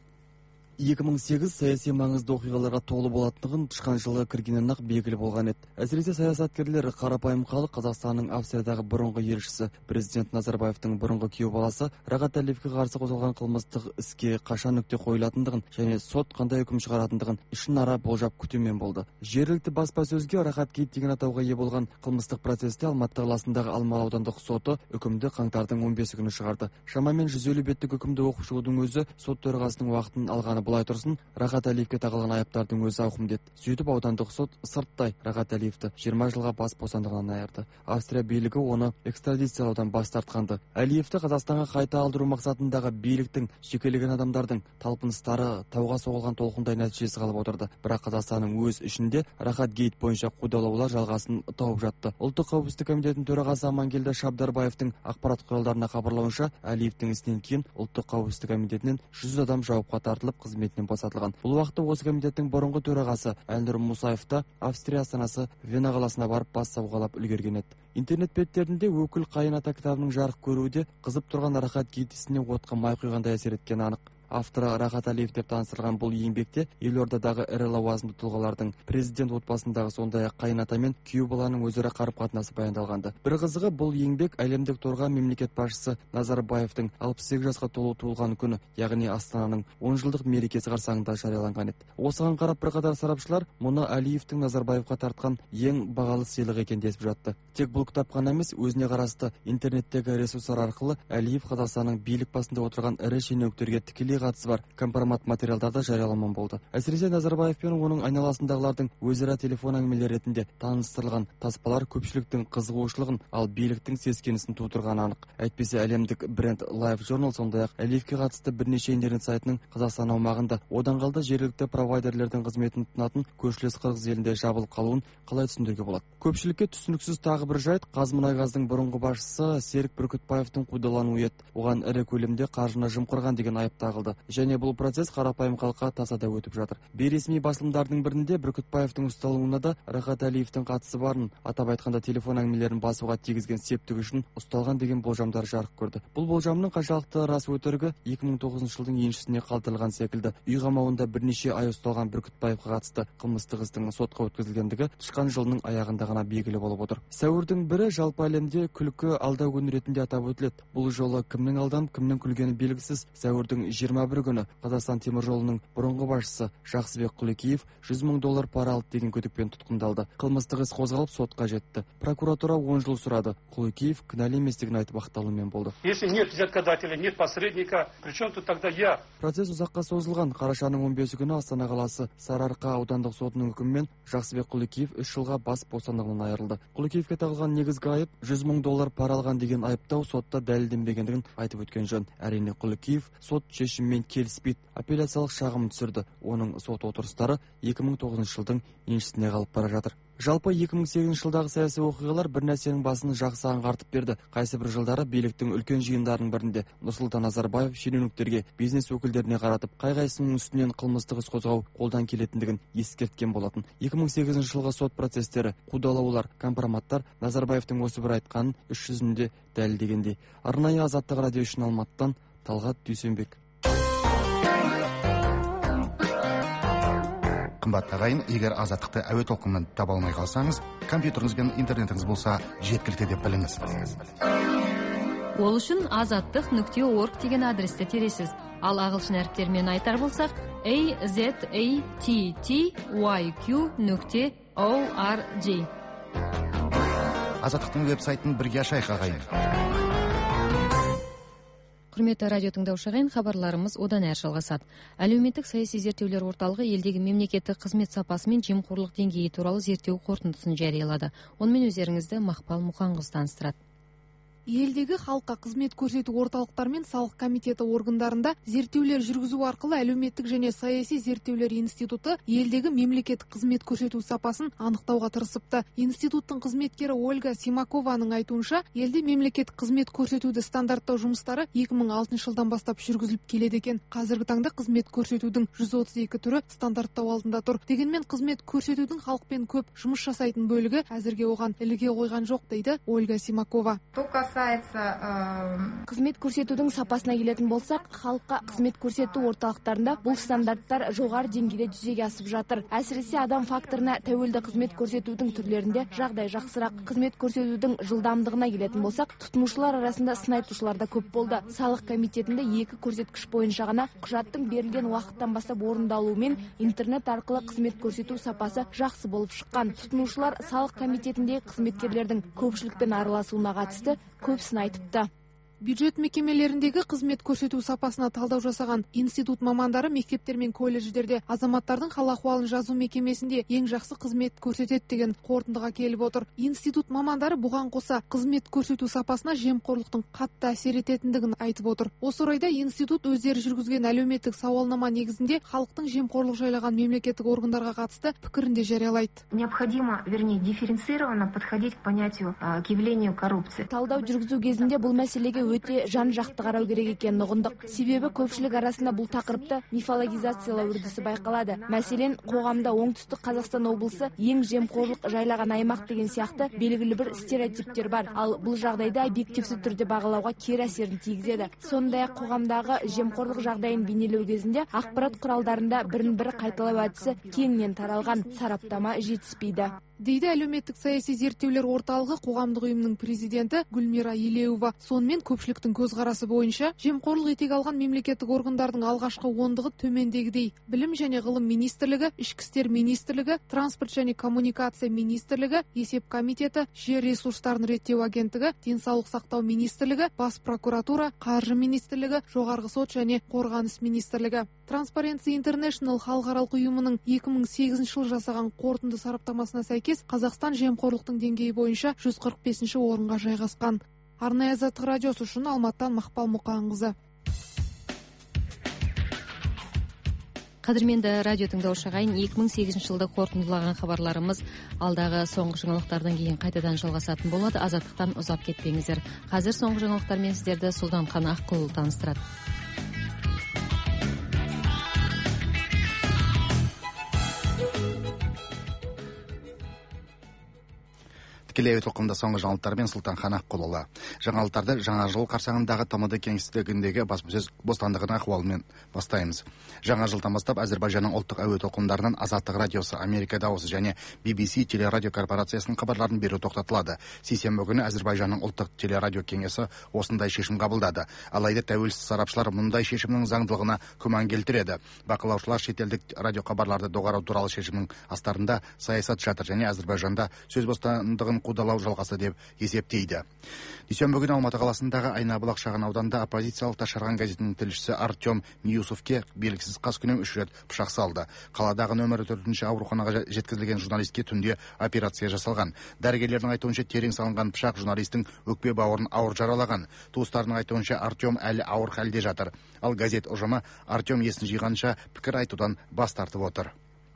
екі мың сегіз саяси маңызды оқиғаларға толы болатындығын тышқан жылға кіргеннен ақ белгілі болған еді. Әсіресе саясаткерлер, қарапайым халық, Қазақстанның Австриядағы бұрынғы елшісі, президент Назарбаевтың бұрынғы күйеу баласы Рахат Әлиевке қарсы қозғалған қылмыстық іске қашан нүкте қойылатындығын және сот қандай үкім шығаратындығын ішінара болжап күтумен болды. Жергілікті баспасөзге Рахат Гейт деген атауға ие болған қылмыстық процесте Алматы қаласындағы Алмалы аудандық соты үкімді қаңтардың он бесі күні шығарды. Шамамен жүз елу беттік үкімді оқып шығудың өзі сот төрағасының уақытын алғаны былай тұрсын, Рахат Әлиевке тағылған айыптардың өзі ауқымды еді. Сөйтіп аудандық сот сырттай Рахат Әлиевті жиырма жылға бас бостандығынан айырды. Австрия билігі оны экстрадициялаудан бас тартқанды. Әлиевті Қазақстанға қайта алдыру мақсатындағы биліктің жекелеген адамдардың талпыныстары тауға соғылған толқындай нәтижесі қалып отырды. Бірақ Қазақстанның өз ішінде Рахат Гейт бойынша қудалаулар жалғасын тауып жатты. Ұлттық қауіпсіздік комитетінің төрағасы Амангелді Шабдарбаевтың ақпарат құралдарына хабарлауынша, Әлиевтің ісінен кейін Ұлттық қауіпсіздік комитетінен жүз адам жауапқа тартылып қызметінен босатылған. Бұл уақытта осы комитеттің бұрынғы төрағасы Әлнұр Мұсаев та Австрия астанасы Вена қаласына барып бас сауғалап үлгерген еді. Интернет беттерінде өкіл қайын ата кітабының жарық көруде қызып тұрған Рахат Гейт ісіне отқа май құйғандай әсер еткені анық. Авторы Рахат Әлиев деп таныстырылған бұл еңбекте елордадағы ірі лауазымды тұлғалардың, президент отбасындағы сондай-ақ қайын ата мен күйеу баланың өзара қарым-қатынасы баяндалғанды. Бір қызығы, бұл еңбек әлемдік торға мемлекет басшысы Назарбаевтың алпыс сегіз жасқа толу туылған күні, яғни Астананың он жылдық мерекесі қарсаңында жарияланған еді. Осыған қарап бірқатар сарапшылар мұны Әлиевтің Назарбаевқа тартқан ең бағалы сыйлық екен десіп жатты. Тек бұл кітап қана емес, өзіне қарасты интернеттегі ресурстар арқылы Әлиев Қазақстанның билік басында отырған ірі шенеуніктерге тікелей қатысы бар компромат материалдарды жарияламан болды. Әсіресе Назарбаев пен оның айналасындағылардың өзара телефон әңгімелері ретінде таныстырылған таспалар көпшіліктің қызығушылығын, ал биліктің сескенісін тудырғаны анық. Әйтпесе әлемдік бренд Life Journal сондай-ақ Әлиевке қатысты бірнеше интернет сайтының Қазақстан аумағында одан қалды жергілікті провайдерлердің қызметін тұтынатын көршілес Қырғыз елінде жабылып қалуын қалай түсіндіруге болады? Көпшілікке түсініксіз тағы бір жайт, Қазмұнайгаздың бұрынғы басшысы Серік Бүркітбаевтың қудалануы еді. Оған ірі көлемде қаржыны жымқырған деген айып тағылды. басталды және бұл процесс қарапайым халыққа тасада өтіп жатыр. Бейресми басылымдардың бірінде Бүркітбаевтың ұсталуына да Рахат Әлиевтің қатысы барын, атап айтқанда телефон әңгімелерін басуға тигізген септігі үшін ұсталған деген болжамдар жарық көрді. Бұл болжамның қаншалықты рас өтірігі екі мың тоғызыншы жылдың еншісіне қалдырылған секілді. Үй қамауында бірнеше ай ұсталған Бүркітбаевқа қатысты қылмыстық істің сотқа өткізілгендігі тышқан жылының аяғында ғана белгілі болып отыр. Сәуірдің бірі жалпы әлемде күлкі алдау күні ретінде атап өтіледі. Бұл жолы кімнің алданып, кімнің күлгені белгісіз. Сәуірдің жиырма бірі күні Қазақстан темір жолының бұрынғы басшысы Жақсыбек Құлекеев жүз мың доллар пара алды деген күдікпен тұтқындалды. Қылмыстық іс қозғалып сотқа жетті. Прокуратура он жыл сұрады. Құлекеев кінәлі еместігін айтып ақталумен болды. Если нет взяткодателя, нет посредника, причем тут тогда я? Процесс ұзаққа созылған. Қарашаның он бесі күні Астана қаласы Сарыарқа аудандық сотының үкімімен Жақсыбек Құлекеев үш жылға бас бостандығынан айырылды. Құлекеевке тағылған негізгі айып жүз мың доллар пара алған деген айыптау сотта дәлелденбегендігін айтып өткен жөн. Әрине Құлекеев сот шешімімен келіспейді. Апелляциялық шағым түсірді. Оның сот отырыстары екі мың тоғызыншы жылдың еншісіне қалып бара жатыр. Жалпы екі мың сегізінші жылдағы саяси оқиғалар бір нәрсенің басын жақсы аңғартып берді. Қайсы бір жылдары биліктің үлкен жиындарының бірінде Нұрсұлтан Назарбаев шенеуніктерге, бизнес өкілдеріне қаратып, қай-қайсының үстінен қылмыстық іс қозғау қолдан келетіндігін ескерткен болатын. екі мың сегізінші жылғы сот процестері, қудалаулар, компроматтар Назарбаевтың осы бір айтқанын іс жүзінде дәлелдегендей. Арнайы Азаттық радио үшін Алматыдан Талғат Дүйсенбек. Қымбатты ағайын, егер Азаттықты әуе толқынынан таба алмай қалсаңыз, компьютеріңіз бен интернетіңіз болса жеткілікті деп біліңіз. Ол үшін азаттық нүкте орг деген адресті тересіз. Ал ағылшын әріптермен айтар болсақ, a z a t t y q нүкте org. Азаттықтың веб-сайтын бірге ашайық ағайын. Құрметті радио тыңдаушы ағайын, хабарларымыз одан әрі жалғасады. Әлеуметтік саяси зерттеулер орталығы елдегі мемлекеттік қызмет сапасы мен жемқорлық деңгейі туралы зерттеу қорытындысын жариялады. Онымен өздеріңізді Мақпал Мұқанқызы таныстырады. Елдегі халыққа қызмет көрсету орталықтар мен салық комитеті органдарында зерттеулер жүргізу арқылы әлеуметтік және саяси зерттеулер институты елдегі мемлекеттік қызмет көрсету сапасын анықтауға тырысыпты. Институттың қызметкері Ольга Симакованың айтуынша, елде мемлекеттік қызмет көрсетуді стандарттау жұмыстары екі мың алтыншы жылдан бастап жүргізіліп келеді екен. Қазіргі таңда қызмет көрсетудің жүз отыз екі түрі стандарттау алдында тұр. Дегенмен қызмет көрсетудің халықпен көп жұмыс жасайтын бөлігі әзірге оған іліге қойған жоқ, дейді Ольга Симакова. Қызмет көрсетудің сапасына келетін болсақ, халыққа қызмет көрсету орталықтарында бұл стандарттар жоғары деңгейде жүзеге асып жатыр. Әсіресе адам факторына тәуелді қызмет көрсетудің түрлерінде жағдай жақсырақ. Қызмет көрсетудің жылдамдығына келетін болсақ, тұтынушылар арасында сын айтушылар да көп болды. Салық комитетінде екі көрсеткіш бойынша ғана құжаттың берілген уақыттан бастап орындалуымен интернет арқылы қызмет көрсету сапасы жақсы болып шыққан. Тұтынушылар салық комитетіндегі қызметкерлердің көпшілікпен араласуына қатысты көпсін айтыпты. Бюджет мекемелеріндегі қызмет көрсету сапасына талдау жасаған институт мамандары мектептер мен колледждерде азаматтардың хал-ахуалын жазу мекемесінде ең жақсы қызмет көрсетеді деген қорытындыға келіп отыр. Институт мамандары бұған қоса қызмет көрсету сапасына жемқорлықтың қатты әсер ететіндігін айтып отыр. Осы орайда институт өздері жүргізген әлеуметтік сауалнама негізінде халықтың жемқорлық жайлаған мемлекеттік органдарға қатысты пікірін де жариялайды. Необходимо, вернее, дифференцированно подходить к понятию, к явлению коррупции. Талдау жүргізу кезінде бұл мәселеге өте жан-жақты қарау керек екенін ұғындық. Себебі көпшілік арасында бұл тақырыпты мифологизациялау үрдісі байқалады. Мәселен, қоғамда оңтүстік Қазақстан облысы ең жемқорлық жайлаған аймақ деген сияқты белгілі бір стереотиптер бар. Ал бұл жағдайда объективті түрде бағалауға кері әсерін тигізеді. Сондай-ақ қоғамдағы жемқорлық жағдайын бейнелеу кезінде ақпарат құралдарында бірін-бірі қайталау әдісі кеңінен таралған, сараптама жетіспейді, дейді әлеуметтік саяси зерттеулер орталығы қоғамдық ұйымының президенті Гүлмира Елеуова. Сонымен көпшіліктің көзқарасы бойынша жемқорлық етек алған мемлекеттік органдардың алғашқы ондығы төмендегідей: Білім және ғылым министрлігі, Ішкі істер министрлігі, Транспорт және коммуникация министрлігі, Есеп комитеті, Жер ресурстарын реттеу агенттігі, Денсаулық сақтау министрлігі, Бас прокуратура, Қаржы министрлігі, Жоғарғы сот және Қорғаныс министрлігі. Transparency International халықаралық ұйымының екі мың сегізінші жылы жасаған қорытынды сараптамасына сәйкес, Қазақстан жемқорлықтың деңгейі бойынша жүз қырық бесінші орынға жайғасқан. Арнайы Азаттық радиосы үшін Алматыдан Мақпал Мұқанқызы. Қадірменді радио тыңдаушы ағайын, екі мың сегізінші жылды қорытындылаған хабарларымыз алдағы соңғы жаңалықтардан кейін қайтадан жалғасатын болады. Азаттықтан ұзап кетпеңіздер. Қазір соңғы жаңалықтармен сіздерді Сұлтанхан Аққұл таныстырады. тікелей толқында соңғы жаңалықтармен Сұлтанхан Аққұлұлы. Жаңалықтарды жаңа жыл қарсаңындағы тмд кеңістігіндегі баспасөз бостандығының ахуалымен бастаймыз. Жаңа жылдан бастап Әзербайжанның ұлттық әуе толқындарынан Азаттық радиосы, Америка дауысы және би би си телерадио корпорациясының хабарларын беру тоқтатылады. Сейсенбі күні Әзербайжанның ұлттық телерадио кеңесі осындай шешім қабылдады. Алайда тәуелсіз сарапшылар мұндай шешімнің заңдылығына күмән келтіреді. Бақылаушылар шетелдік радио хабарларды доғару туралы шешімнің астарында саясат жатыр және Әзербайжанда сөз бостандығын қудалау жалғасы деп есептейді. Дүйсенбі күні Алматы қаласындағы Айнабұлақ шағын ауданында оппозициялық Ташарған газетінің тілшісі Артем Миюсовке белгісіз қаскүнем үш рет пышақ салды. Қаладағы нөмірі төртінші ауруханаға жеткізілген журналистке түнде операция жасалған. Дәрігерлердің айтуынша терең салынған пышақ журналистің өкпе бауырын ауыр жаралаған. Туыстарының айтуынша Артем әлі ауыр халде жатыр. Ал газет ұжымы Артем есін жиғанша пікір айтудан бас тартып отыр.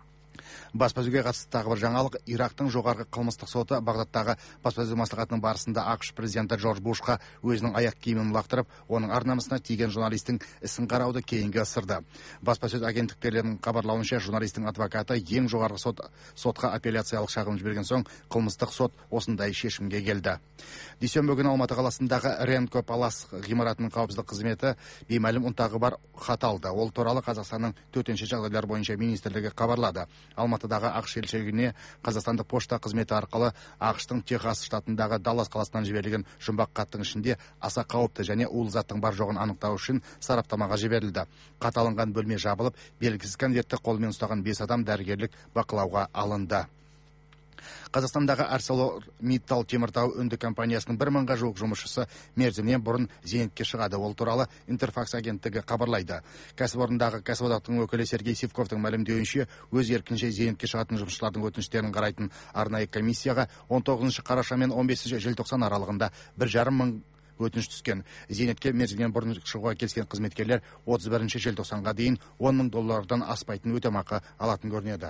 Баспасөзге қатысты тағы бір жаңалық. Ирактың жоғарғы қылмыстық соты Бағдаттағы баспасөз маслихатының барысында ақш президенті Джордж Бушқа өзінің аяқ киімін лақтырып, оның ар-намысына тиген журналистің ісін қарауды кейінге ысырды. Баспасөз агенттіктерінің хабарлауынша, журналистің адвокаты ең жоғарғы сот, сотқа апелляциялық шағым жіберген соң, қылмыстық сот осындай шешімге келді. Дүйсенбі күні Алматы қаласындағы Ренко Палас ғимаратының қауіпсіздік қызметі беймәлім ұнтағы бар хат алды. Ол туралы Қазақстанның төтенше жағдайлар бойынша министрлігі хабарлады. Алматыдағы ақш елшілігіне Қазақстандық пошта қызметі арқылы ақштың Техас штатындағы Даллас қаласынан жіберілген жұмбақ хаттың ішінде аса қауіпті және улы заттың бар жоғын анықтау үшін сараптамаға жіберілді. Хат алынған бөлме жабылып, белгісіз конвертті қолмен ұстаған бес адам дәрігерлік бақылауға алынды. Қазақстандағы ArcelorMittal теміртау өнді компаниясының бір мыңға жуық жұмысшысы мерзімнен бұрын зейнетке шығады. Ол туралы Интерфакс агенттігі хабарлайды. Кәсіпорындағы кәсіподақтың өкілі Сергей Сивковтың мәлімдеуінше, өз еркінше зейнетке шығатын жұмысшылардың өтініштерін қарайтын арнайы комиссияға он тоғызыншы қараша мен он бесінші желтоқсан аралығында бір жарым мың өтініш түскен. Зейнетке мерзімнен бұрын шығуға келіскен қызметкерлер отыз бірінші желтоқсанға дейін он мың доллардан аспайтын өтемақы алатын көрінеді.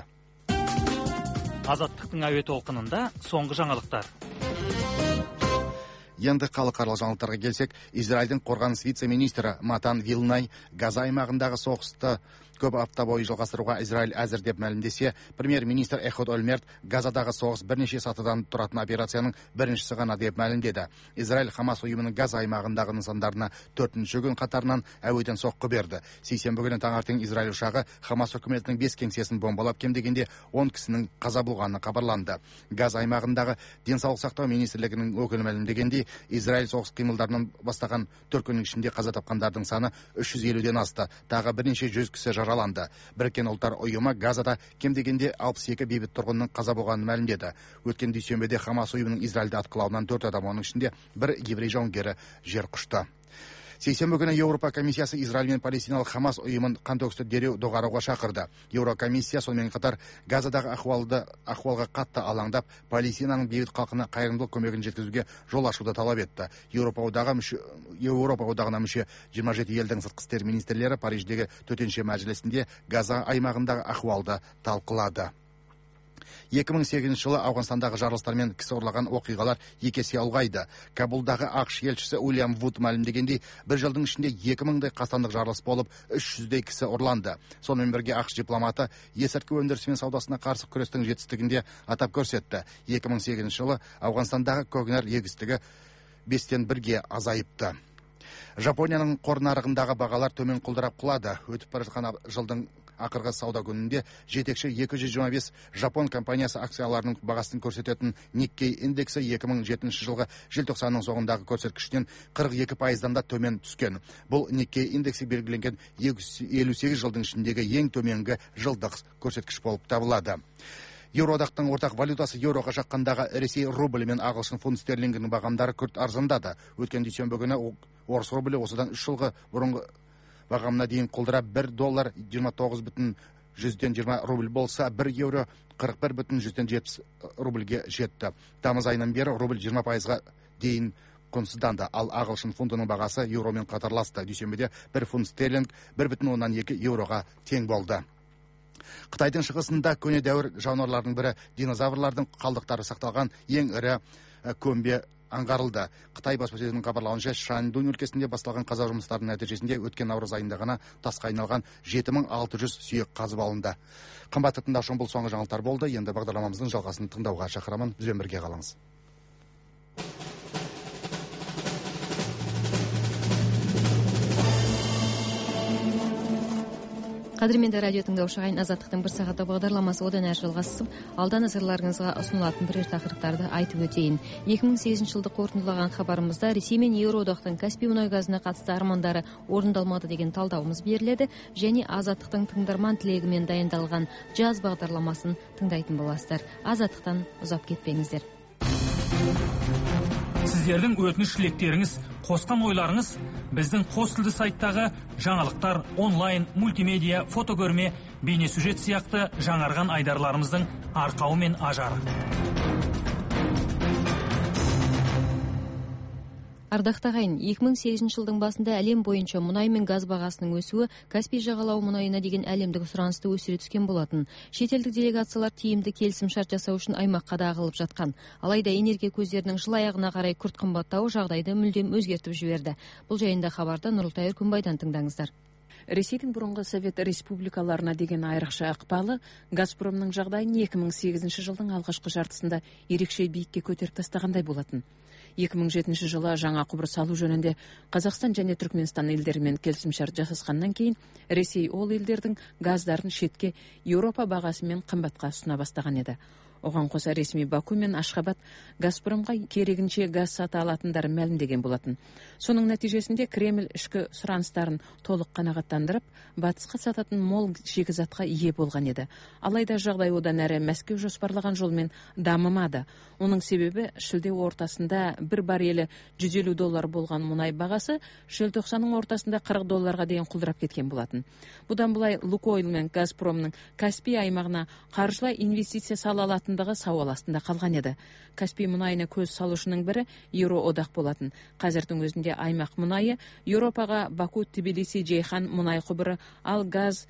Азаттықтың әуе толқынында соңғы жаңалықтар. Енді халықаралық жаңалықтарға келсек, Израильдің қорғаныс вице-министрі Матан Вилнай Газа аймағындағы соғысты көп апта бойы жалғастыруға Израиль әзір деп мәлімдесе, премьер-министр Эхуд Ольмерт Газадағы соғыс бірнеше сатыдан тұратын операцияның біріншісі ғана деп мәлімдеді. Израиль Хамас ұйымының Газа аймағындағы нысандарына төртінші күн қатарынан әуеден соққы берді. Сейсенбі күні таңертең Израиль ұшағы Хамас үкіметінің бес кеңсесін бомбалап, кем дегенде он кісінің қаза болғаны хабарланды. Газа аймағындағы денсаулық сақтау министрлігінің өкілі мәлімдегендей, Израиль соғыс қимылдарынан бастаған төрт күннің ішінде қаза тапқандардың саны үш жүз елуден асты. Тағы бірнеше жүз кісі жараланды. Біріккен ұлттар ұйымы Газада кем дегенде алпыс екі бейбіт тұрғынның қаза болғанын мәлімдеді. Өткен дүйсенбіде Хамас ұйымының Израильді атқылауынан төрт адам, оның ішінде бір еврей жауынгері жер құшты. Сейсенбі күні Еуропа комиссиясы Израиль мен палестиналық Хамас ұйымын қантөгісті дереу доғаруға шақырды. Еурокомиссия сонымен қатар Газадағы ахуалды ахуалға қатты алаңдап, Палестинаның бейбіт халқына қайырымдылық көмегін жеткізуге жол ашуды талап етті. Еуропа одағы мүше Еуропа одағына мүше жиырма жеті елдің сыртқы істер министрлері Париждегі төтенше мәжілісінде Газа аймағындағы ахуалды талқылады. екі мың сегізінші жылы Ауғанстандағы жарылыстармен кісі ұрлаған оқиғалар екі есе ұлғайды. Кабулдағы ақш елшісі Уильям Вуд мәлімдегендей, бір жылдың ішінде екі мыңдай қастандық жарылыс болып, үш жүздей кісі ұрланды. Сонымен бірге ақш дипломаты есірткі өндірісі мен саудасына қарсы күрестің жетістігінде атап көрсетті. екі мың сегізінші жылы Ауғанстандағы көкнәр егістігі бестен бірге азайыпты. Жапонияның қор нарығындағы бағалар төмен құлдырап құлады. Өтіп бара жатқан жылдың ақырғы сауда күнінде жетекші екі жүз жиырма бес Жапон компаниясы акцияларының бағасын көрсететін Nikkei индексі екі мың жетінші жылғы желтоқсанның соңындағы көрсеткіштен қырық екі пайыздан да төмен түскен. Бұл Nikkei индексі белгіленген елу сегіз жылдың ішіндегі ең төменгі жылдық көрсеткіш болып табылады. Еуроодақтың ортақ валютасы еуроға шаққандағы Ресей рублі мен ағылшын фунт стерлингінің бағамдары күрт арзандады. Өткен дүйсенбі күні орыс рублі осыдан үш жылғы бұрынғы бағамына дейін құлдырап бір доллар жиырма тоғыз бүтін жүзден жиырма рубль болса, бір еуро қырық бір бүтін жүзден жетпіс рубльге жетті. Тамыз айынан бері рубль жиырма пайызға дейін құнсызданды, ал ағылшын фунтының бағасы еуромен қатарласты. Дүйсенбіде бір фунт стерлинг бір бүтін оннан екі еуроға тең болды. Қытайдың шығысында көне дәуір жануарлардың бірі динозаврлардың қалдықтары сақталған ең ірі көмбе аңғарылды. Қытай баспасөзінің хабарлауынша, Шаньдун өлкесінде басталған қаза жұмыстарының нәтижесінде өткен наурыз айында ғана тасқа айналған жеті мың алты жүз сүйек қазып алынды. Қымбатты тыңдаушым, бұл соңғы жаңалықтар болды. Енді бағдарламамыздың жалғасын тыңдауға шақырамын. Бізбен бірге қалыңыз. Кадырменде радио тыңдаушы ағайын, азаттықтың бір сағаты бағдарламасы одан әрі жалғасып, алда назарларыңызға ұсынылатын бірер тақырыптарды айтып өтейін. екі мың сегізінші жылды қорытындылаған хабарымызда Ресей мен Еуроодақтың Каспий мұнай газына қатысты армандары орындалмады деген талдауымыз беріледі, және азаттықтың тыңдарман тілегімен дайындалған жаз бағдарламасын тыңдайтын боласыздар. Азаттықтан ұзап кетпеңіздер. Сіздердің өтініш тілектеріңіз, қосқан ойларыңыз біздің қос тілді сайттағы жаңалықтар, онлайн, мультимедиа, фотокөрме, бейнесюжет сияқты жаңарған айдарларымыздың арқауы мен ажары. Ардақты ағайын, екі мың сегізінші жылдың басында әлем бойынша мұнай мен газ бағасының өсуі Каспий жағалауы мұнайына деген әлемдік сұранысты өсіре түскен болатын. Шетелдік делегациялар тиімді келісім шарт жасау үшін аймаққа да ағылып жатқан. Алайда энергия көздерінің жыл аяғына қарай күрт қымбаттауы жағдайды мүлдем өзгертіп жіберді. Бұл жайында хабарда Нұрылтай Үркімбайдан тыңдаңыздар. Ресейдің бұрынғы Совет республикаларына деген айрықша ықпалы Газпромның жағдайын екі мың сегізінші жылдың алғашқы жартысында ерекше биікке көтеріп тастағандай болатын. екі мың жетінші жылы жаңа құбыр салу жөнінде Қазақстан және Түркменстан елдерімен келісімшарт жасасқаннан кейін Ресей ол елдердің газдарын шетке Еуропа бағасымен қымбатқа ұсына бастаған еді. Оған қоса ресми Баку мен Ашхабад Газпромға керегінше газ сата алатындарын мәлімдеген болатын. Соның нәтижесінде Кремль ішкі сұраныстарын толық қанағаттандырып, батысқа сататын мол шикізатқа ие болған еді. Алайда жағдай одан әрі Мәскеу жоспарлаған жолмен дамымады. Оның себебі шілде ортасында бір баррелі жүз елу доллар болған мұнай бағасы желтоқсанның ортасында қырық долларға дейін құлдырап кеткен болатын. Бұдан былай Лукойл мен Газпромның Каспий аймағына қаржылай инвестиция сала алатындығы сауал астында қалған еді. Каспий мұнайына көз салушының бірі Еуроодақ болатын. Қазірдің өзінде аймақ мұнайы Еуропаға Баку-Тбилиси-Джейхан мұнай құбыры, ал газ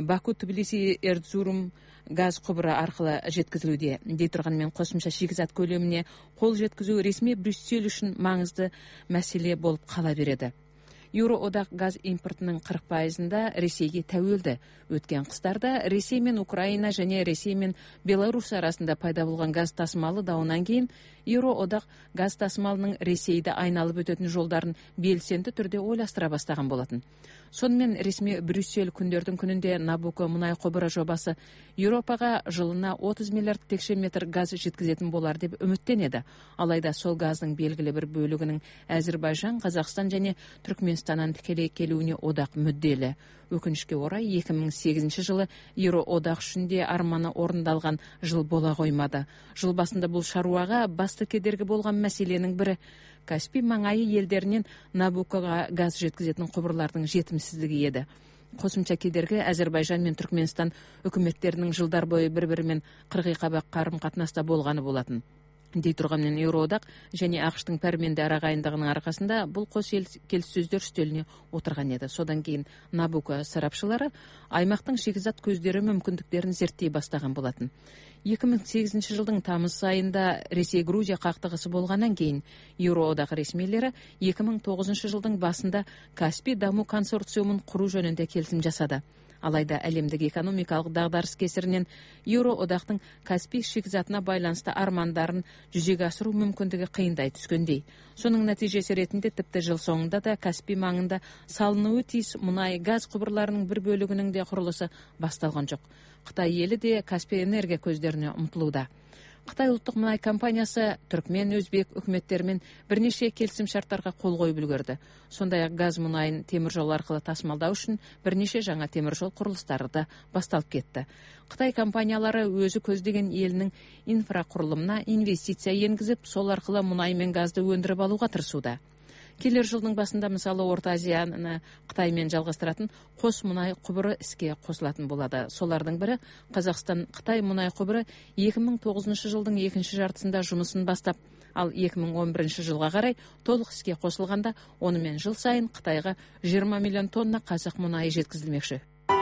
Баку-Тбилиси-Эрзурум газ құбыры арқылы жеткізілуде. Дей тұрғанмен қосымша шикізат көлеміне қол жеткізу ресми Брюссель үшін маңызды мәселе болып қала береді. Еуроодақ газ импортының қырық пайызында Ресейге тәуелді. Өткен қыстарда Ресей мен Украина және Ресей мен Беларусь арасында пайда болған газ тасымалы дауынан кейін Еуроодақ газ тасымалының Ресейді айналып өтетін жолдарын белсенді түрде ойластыра бастаған болатын. Сонымен ресми Брюссель күндердің күнінде Набуко мұнай құбыры жобасы Еуропаға жылына отыз миллиард текше метр газ жеткізетін болар деп үміттенеді. Алайда сол газдың белгілі бір бөлігінің Әзербайжан, Қазақстан және Түркменстаннан тікелей келуіне одақ мүдделі. Өкінішке орай екі мың сегізінші жылы Еуроодақ үшін де арманы орындалған жыл бола қоймады. Жыл басында бұл шаруаға басты кедергі болған мәселенің бірі Каспий маңайы елдерінен Набукоға газ жеткізетін құбырлардың жетімсіздігі еді. Қосымша кедергі Әзербайжан мен Түркменстан үкіметтерінің жылдар бойы бір-бірімен қырғи-қабақ қарым-қатынаста болғаны болатын. Дей тұрғанмен Еуроодақ және ақштың пәрменді арағайындығының арқасында бұл қос ел келіссөздер үстеліне отырған еді. Содан кейін Набуко сарапшылары аймақтың шикізат көздері мүмкіндіктерін зерттей бастаған болатын. екі мың сегізінші жылдың тамыз айында Ресей-Грузия қақтығысы болғаннан кейін Еуроодақ ресмилері екі мың тоғызыншы жылдың басында Каспий даму консорциумын құру жөнінде келісім жасады. Алайда әлемдік экономикалық дағдарыс кесірінен Еуроодақтың Каспий шикізатына байланысты армандарын жүзеге асыру мүмкіндігі қиындай түскендей. Соның нәтижесі ретінде тіпті жыл соңында да Каспий маңында салынуы тиіс мұнай газ құбырларының бір бөлігінің де құрылысы басталған жоқ. Қытай елі де Каспий энергия көздеріне ұмтылуда. Қытай ұлттық мұнай компаниясы Түркмен, Өзбек үкіметтерімен бірнеше келісім шарттарға қол қойып үлгерді. Сондай-ақ газ мұнайын теміржол арқылы тасымалдау үшін бірнеше жаңа теміржол құрылыстары да басталып кетті. Қытай компаниялары өзі көздеген елінің инфрақұрылымына инвестиция енгізіп, сол арқылы мұнай мен газды өндіріп алуға тырысуда. Келер жылдың басында мысалы Орта Азияны Қытаймен жалғастыратын қос мұнай құбыры іске қосылатын болады. Солардың бірі Қазақстан-Қытай мұнай құбыры екі мың тоғызыншы жылдың екінші жартысында жұмысын бастап, ал екі мың он бірінші жылға қарай толық іске қосылғанда онымен жыл сайын Қытайға жиырма миллион тонна қазақ мұнайы жеткізілмекші.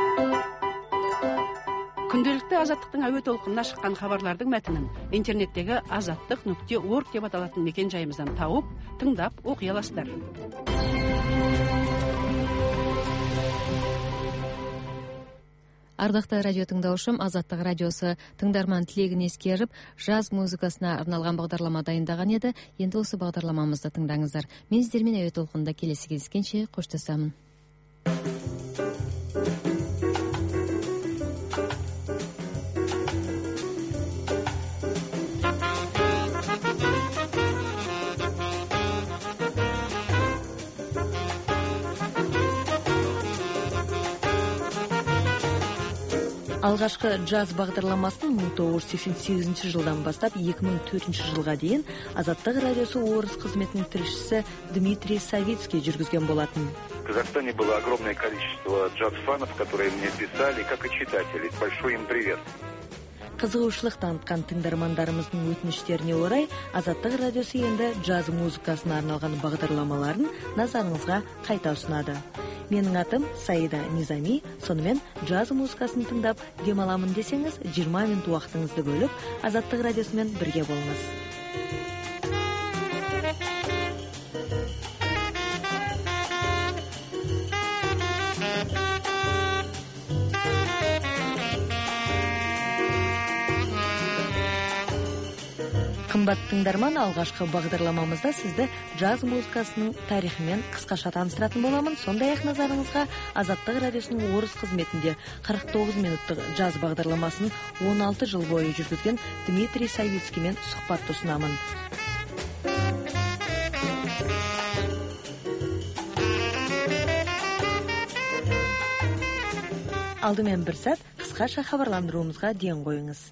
Күнделікті азаттықтың әуе толқынына шыққан хабарлардың мәтінін интернеттегі азаттық нүкте орг деп аталатын мекен жайымыздан тауып, тыңдап, оқи аласыздар. Ардактуу радио тыңдаушум, Азаттык радиосу тыңдарман тилегин эскерип, жаз музыкасына арналган багдарлама дайындаган эди. Энди осы багдарламамызды тыңдаңыздар. Мен сиздер менен эбет толкунда келесі кездескенче коштошамын. Алгашкы джаз багдарламасын миң тогуз жүз сексен сегизинчи жылдан баштап эки миң төртүнчү жылга дейин Азаттык радиосу Орыс кызметинин тилчиси Дмитрий Савицкий жүргүзгөн болатын. В Казахстане было огромное количество джаз-фанов, которые мне писали, как и читатели. Большой им привет. Кызыгуучулук таныткан тыңдармандарыбыздын өтүнүчтерине орай Азаттык радиосу энди джаз музыкасына арналган багдарламаларын назарыңызга кайта сунады. Менин атым Саида Низами. Сонымен джаз музыкасын тыңдап дем аламын десеңиз, жыйырма мүнөт убактыңызды бөлүп Азаттык радиосу менен бирге болуңуз. Кымбат тыңдарман, алгашкы багдарламамызда сизди джаз музыкасынын тарихи менен кыскача тааныштыратын боламын. Сондай-ак назарыңызга Азаттык радиосунун орус кызметинде кырк тогуз мүнөттүк джаз багдарламасын он алты жыл бою жүргүзгөн Дмитрий Савицкий менен сухбатты сунамын. Алдымен бир саат кыскача кабарландырууңузга ден коюңуз.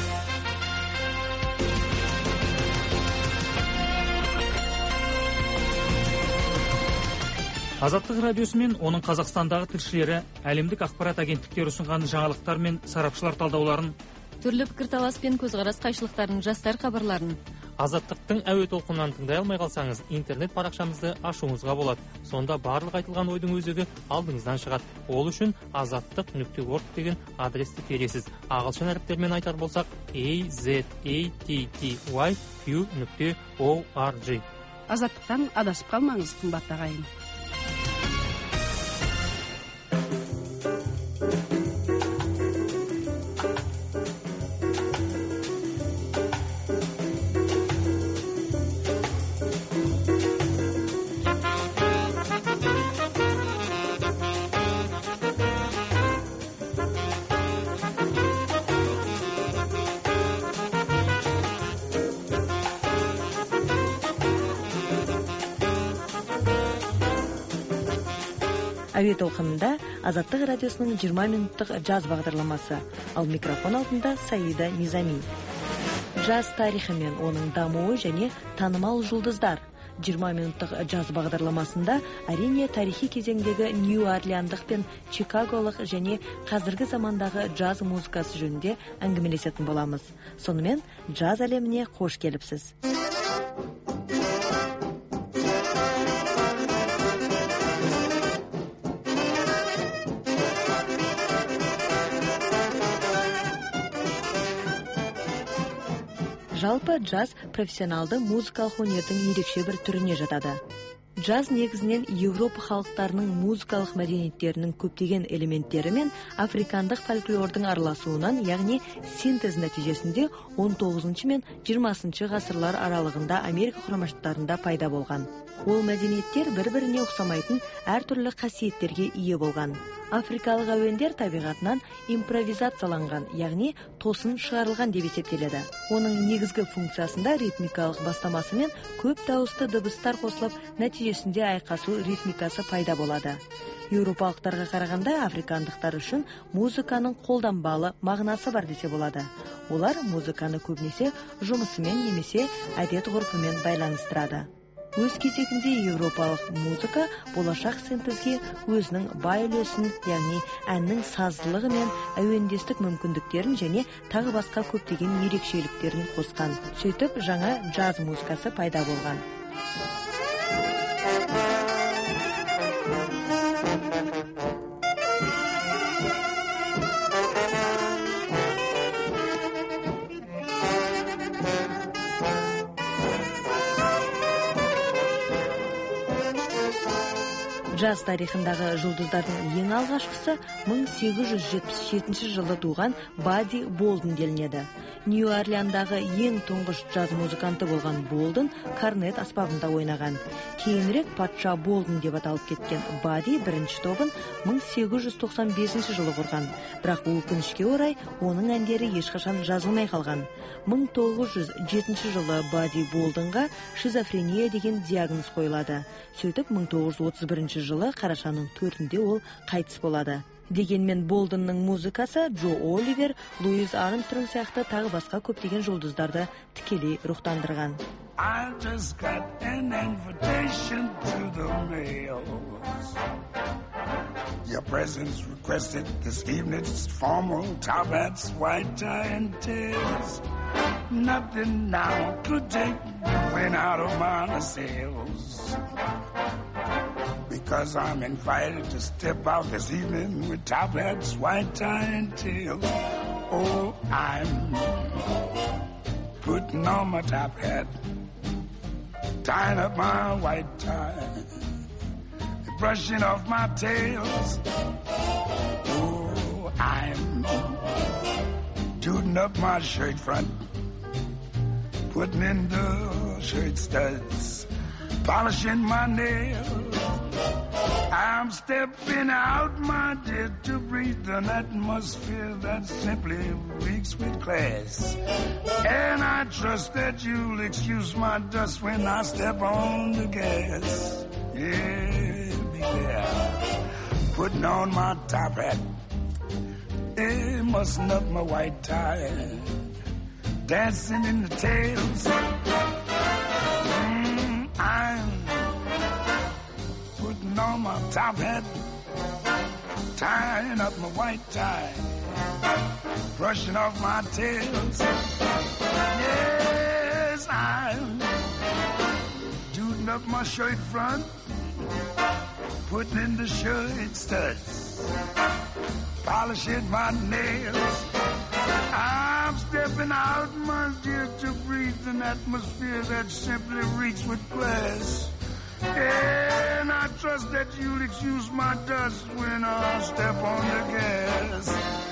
Азаттык радиосу менен онун Казакстандагы тилчилери әлемдик акпарат агенттиктери сунган жаңалыктар мен сарапчылар талдауларын, түрлүү пикир талаш пен көз караш кайшылыктарын, жаштар кабарларын Азаттыктын әуе толкунунан тыңдай алмай калсаңыз, интернет баракчамызды ачууңузга болот. Сонда барлык айтылган ойдун өзөгү алдыңыздан чыгат. Ол үчүн азаттык нүкте орг деген адрести тересиз. Агылшын арифтери менен айтар болсак a z a t t y q нүкте org. Азаттыктан адашып калмаңыз, кымбат агайын. Әуе толкунунда Азаттык радиосунун жыйырма мүнөттүк джаз багдарламасы. Ал микрофон алдында Саида Низами. Джаз тарихи менен онун дамуы және таанымал жулдуздар. жыйырма мүнөттүк джаз багдарламасында арине тарихи кезеңдеги Нью-Орлеандык пен Чикаголук және казыркы замандагы джаз музыкасы жөнүндө аңгимелесетін боламыз. Сонымен джаз әлемине кош келипсиз. Жалпы джаз профессионалды музыкалык өнердин ерекше бир түрүнө жатады. Джаз негизинен Европа халыктарынын музыкалык мәдениеттеринин көптөгөн элементтери мен африкандык фольклордун аралашуунан, ягни синтез натыйжасында он тогузунчу мен жыйырмасынчы гасырлар аралыгында Америка Курама Штаттарында пайда болгон. Ол мәдениеттер бири-бирине окшомайтын ар түрлүү касиеттерге ээ болгон. Африкалык әуендер табигатынан импровизацияланган, ягни тосын чыгарылган деп эсептеледі. Оның негизги функциясында ритмикалык бастамасы мен көп дауысты дыбыстар косулуп, нәтижесінде айкасуу ритмикасы пайда болады. Европалыктарга караганда африкандыктар үчүн музыканын колданбалы магынасы бар десе болады. Олар музыканы көбүнесе жумушу менен немесе адет-горпу менен байланыштырады. Өз кезегинде европалык музыка болашак синтезге өзүнүн бай үлөсүн, яғни әннин саздылыгы менен әуендестик мүмкүндүктөрүн және тагы башка көптөгөн ерекшеликтерин коскан. Сөйтүп жаңа джаз музыкасы пайда болгон. Джаз тарихындағы жұлдыздардың ең алғашқысы мың сегіз жүз жетпіс жетінші жылы туған Бадди Болден делінеді. Нью-Орлеандағы ең тұңғыш джаз музыканты болған Болден корнет аспабында ойнаған. Кейінірек патша Болден деп аталып кеткен Бадди бірінші тобын мың сегіз жүз тоқсан бесінші жылы құрған. Бірақ өкінішке орай оның әндері ешқашан жазылмай қалған. мың тоғыз жүз жетінші жылы Бадди Болденға шизофрения деген диагноз қойылады. Сөйтіп мың тоғыз жүз отыз бірінші жылы қарашаның төртінде ол қайтыс болады. Дегенмен Болденның музыкасы Джо Оливер, Луиз Армстронг сияқты тағы басқа көптеген жұлдыздарды тікелей рухтандырған. I just got an invitation to the mail. Your presence requested this evening's formal top hats, white tie and tails. Nothing now could take the wind out of my sails. Because I'm invited to step out this evening with top hats, white tie and tails. Oh, I'm putting on my top hat, tying up my white tie, brushing off my tails. Oh, I'm tooting up my shirt front, putting in the shirt studs, polishing my nails. I'm stepping out, my dear, to breathe an atmosphere that simply reeks with class. And I trust that you'll excuse my dust when I step on the gas. Yeah, be there, putting on my top hat, yeah, mussing up my white tie, dancing in the tails. Mm, I'm putting on my top hat, tying up my white tie, brushing off my tails. Yes, I'm tooting up my shirt front, putting in the shirt studs, polishing my nails. I'm stepping out, my dear, to breathe an atmosphere that simply reeks with glass. And I trust that you'll excuse my dust when I step on the gas.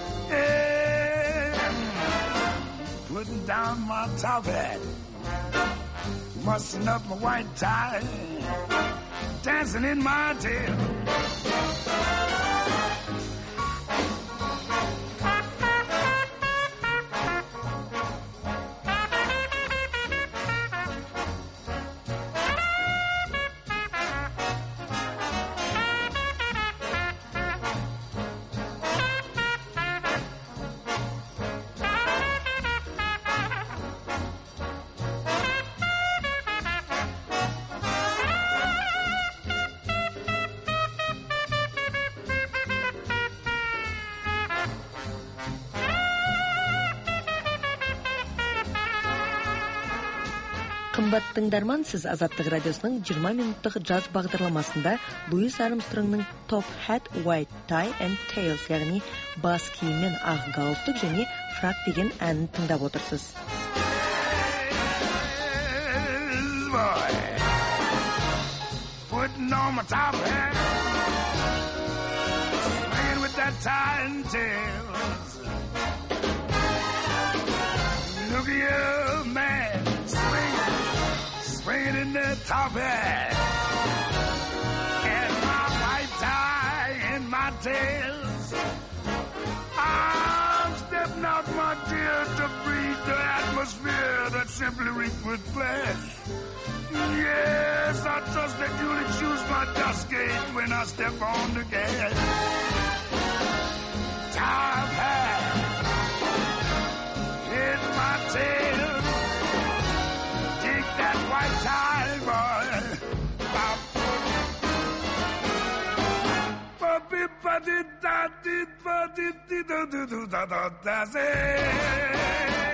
And putting down my top hat, mussing up my white tie, dancing in my tail. Қымбат тыңдарман, сіз Азаттық радиосының жиырма минуттық джаз бағдарламасында Луиз Армстронгның Top Hat, White Tie and Tails, яғни бас киім мен ақ галстук және фрак деген әнін тыңдап отырсыз. Putting on my top hat, swinging with that tie and tails. Look at you, man, swinging, swinging in that top hat, and my white tie and my tails. I'm stepping out, my dear, to breathe the atmosphere that simply reeks with flesh. Yes, I trust that you'll excuse my dust gate when I step on the gas. Top hat, hit my tail, dig that white tie, boy. Bop. That's it.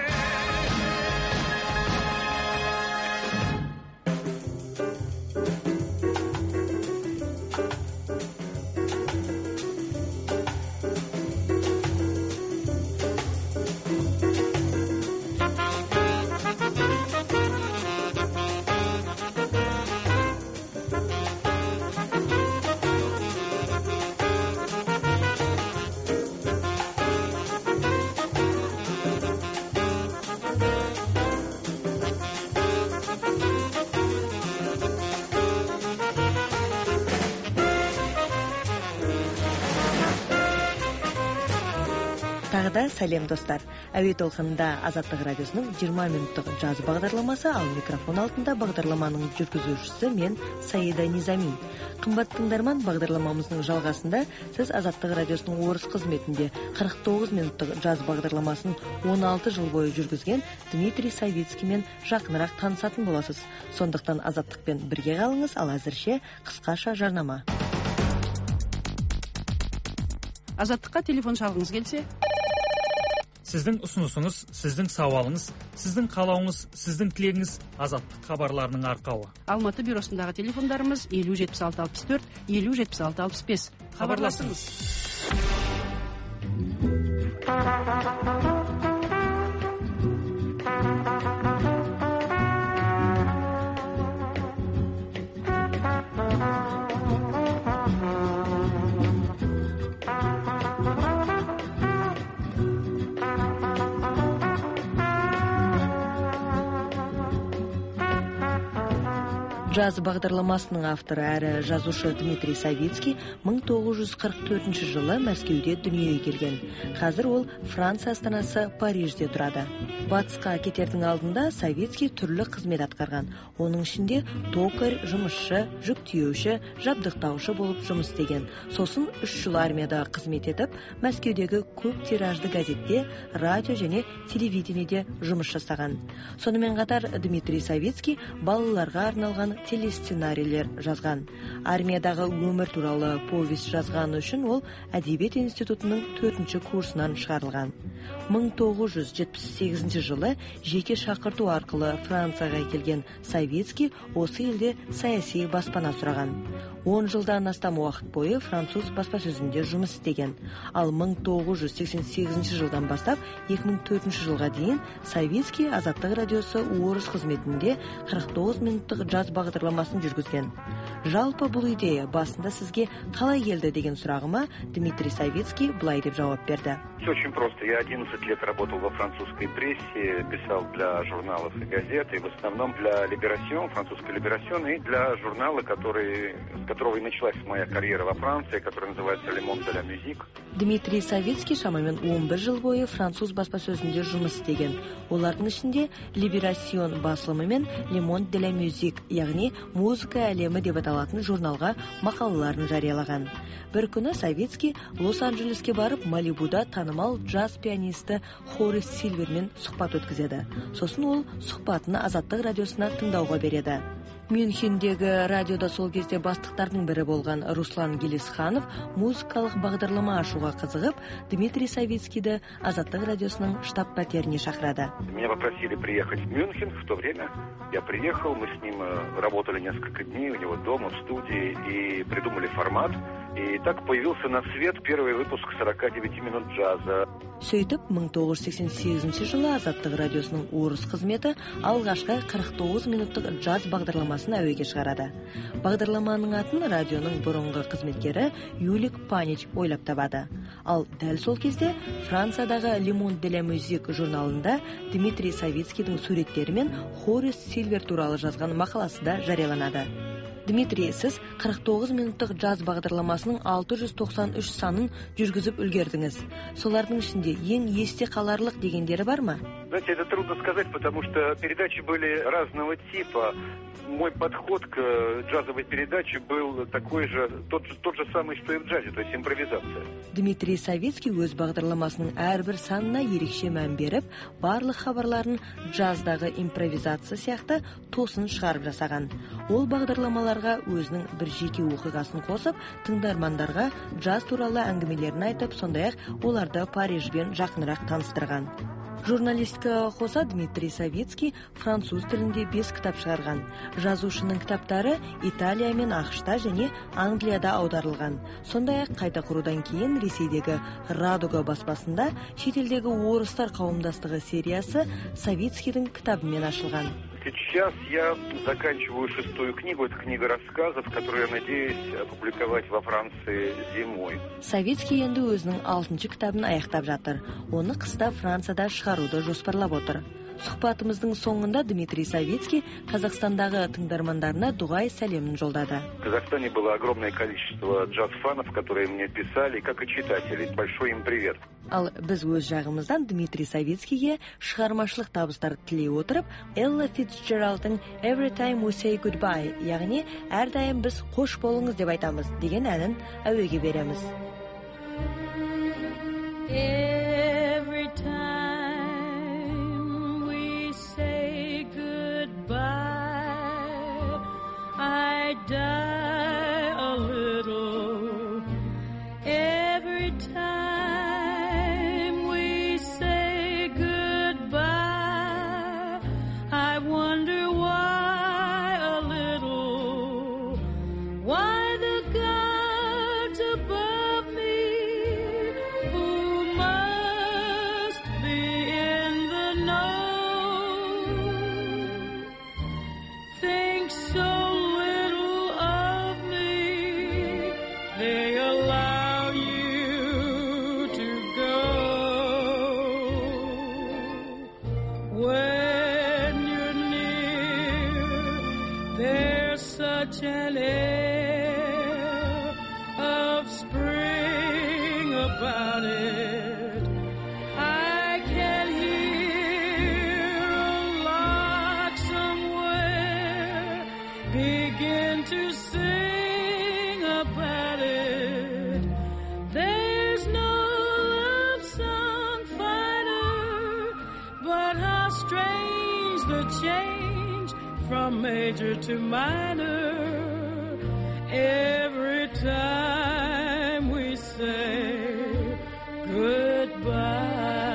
Тағы да сәлем достар. Әуе толқынында Азаттық радиосының жиырма минуттық жаз бағдарламасы, ал микрофон алдында бағдарламаның жүргізушісі мен Саида Низами. Қымбат тыңдарман, бағдарламамыздың жалғасында сіз Азаттық радиосының орыс қызметінде қырық тоғыз минуттық жаз бағдарламасын он алты жыл бойы жүргізген Дмитрий Савицкиймен жақынырақ танысатын боласыз. Сондықтан Азаттықпен бірге қалыңыз, ал әзірше қысқаша жарнама. Азаттыққа телефон шалғыңыз келсе? Сіздің ұсынысыңыз, сіздің сауалыңыз, сіздің қалауыңыз, сіздің тілегіңіз Азаттық хабарларының арқауы. Алматы бюросындағы телефондарымыз елу жетпіс алты алпыс төрт, елу жетпіс алты алпыс бес. Хабарласыңыз. Жаз бағдарламасының авторы әрі жазушы Дмитрий Савицкий мың тоғыз жүз қырық төртінші жылы Мәскеуде дүниеге келген. Қазір ол Франция астанасы Парижде тұрады. Батысқа кетердің алдында Савицкий түрлі қызмет атқарған. Оның ішінде токарь, жұмысшы, жүк тиеуші, жабдықтаушы болып жұмыс істеген. Сосын үш жыл армияда қызмет етіп, Мәскеудегі көп тиражды газетте, радио және телевидениеде жұмыс жасаған. Сонымен қатар Дмитрий Савицкий балаларға арналған телесценарийлер жазған. Армиядағы өмір туралы повесть жазғаны үшін ол әдебиет институтының төртінші курсынан шығарылған. мың тоғыз жүз жетпіс сегізінші жылы жеке шақырту арқылы Францияға келген Савицкий осы елде саяси баспана сұраған. он жылдан астам уақыт бойы француз баспасөзінде жұмыс істеген. Ал мың тоғыз жүз сексен сегізінші жылдан бастап екі мың төртінші жылға дейін Савицкий Азаттық радиосы орыс қызметінде қырық тоғыз минуттық жаз бағдарламасын жүргізген. Жалпы бұл идея басында сізге қалай келді деген сұрағыма Дмитрий Савицкий былай деп жауап берді. Все очень просто. Я одиннадцать лет работал во французской прессе, писал для журналов и газет, и в основном для Libération, французской Libération, и для журнала, который, с которого и началась моя карьера во Франции, который называется Le Monde de la Musique. Дмитрий Савицкий шамамен он бір жыл бойы француз баспасөзінде жұмыс істеген. Олардың ішінде Libération басылымы мен Le Monde de la Musique, яғни музыка әлемі деп аталатын журналға мақалаларын жариялаған. Бір күні Савицкий Лос-Анджелеске барып, Малибуда танымал джаз пианисті Хорис Сильвермен сұхбат өткізеді. Сосын ол сұхбатыны Азаттық радиосына тыңдауға береді. Мюнхендегі радиода сол кезде бастықтардың бірі болған Руслан Гелисханов музыкалық бағдарлама ашуға қызығып, Дмитрий Савицкийді Азаттық радиосының штаб-пәтеріне шақырады. Меня попросили приехать в Мюнхен в то время. Я приехал, мы с ним работали несколько дней у него дома в студии и придумали формат. И так появился на свет первый выпуск сорок девять минут джаза. Сөйтіп, мың тоғыз жүз сексен сегізінші жылы Азаттық радиосының орыс қызметі алғашқы қырық тоғыз минуттық джаз бағдарламасын әуеге шығарады. Бағдарламаның атын радионың бұрынғы қызметкері Юлик Панич ойлап табады. Ал дәл сол кезде Франциядағы Le Monde de la Musique журналында Дмитрий Савицкийдің суреттері мен Хорис Сильвер туралы жазған мақаласы да жарияланады. Дмитрий, сіз қырық тоғыз минуттық джаз бағдарламасының алты жүз тоқсан үш санын жүргізіп үлгердіңіз. Солардың ішінде ең есте қаларлық дегендері бар ма? Знаете, это трудно сказать, потому что передачи были разного типа. Мой подход к джазовой передаче был такой же, тот же, тот же самый, что и в джазе, то есть импровизация. Дмитрий Савицкий өз бағдарламасының әрбір санына ерекше мән беріп, барлық хабарларын джаздағы импровизация сияқты тосын шығарып жасаған. Ол бағдарламаларға өзінің бір жеке оқиғасын қосып, тыңдармандарға джаз туралы әңгімелерін айтып, сондай-ақ оларды Парижбен жақынырақ таныстырған. Журналистка қоса Дмитрий Савицкий француз тілінде бес кітап шығарған. Жазушының кітаптары Италия мен ақш-та және Англияда аударылған. Сондай-ақ қайта құрудан кейін Ресейдегі Радуга баспасында шетелдегі орыстар қауымдастығы сериясы Савицкийдің кітабымен ашылған. Сейчас я заканчиваю шестую книгу. Это книга рассказов, которую я надеюсь опубликовать во Франции зимой. Савицкий енді өзінің алтыншы кітабын аяқтап жатыр. Оны қыста Францияда шығаруды жоспарлап отыр. Сұхбатымыздың соңында Дмитрий Савицкий Қазақстандағы тыңдармандарына дұғай сәлемін жолдады. В Казахстане было огромное количество джаз-фанов, которые мне писали, как и читатели. Большой им привет. Ал біз өз жағымыздан Дмитрий Савицкийге шығармашылық табыстар тілей отырып, Элла Фицджеральдтың Every Time We Say Goodbye, яғни әрдайым біз қош болыңыз деп айтамыз деген әнін әуеге береміз. Every time we say goodbye, I die a little. Every time we say goodbye, I wonder why a little. Why the gods above me, who must be in the know, think so little of me, they allow you to go. When you're near, there's such an air of spring about it. I can hear a lark somewhere begin to sing about it. There's no love song finer, but how strange the change from major to minor every time we say goodbye.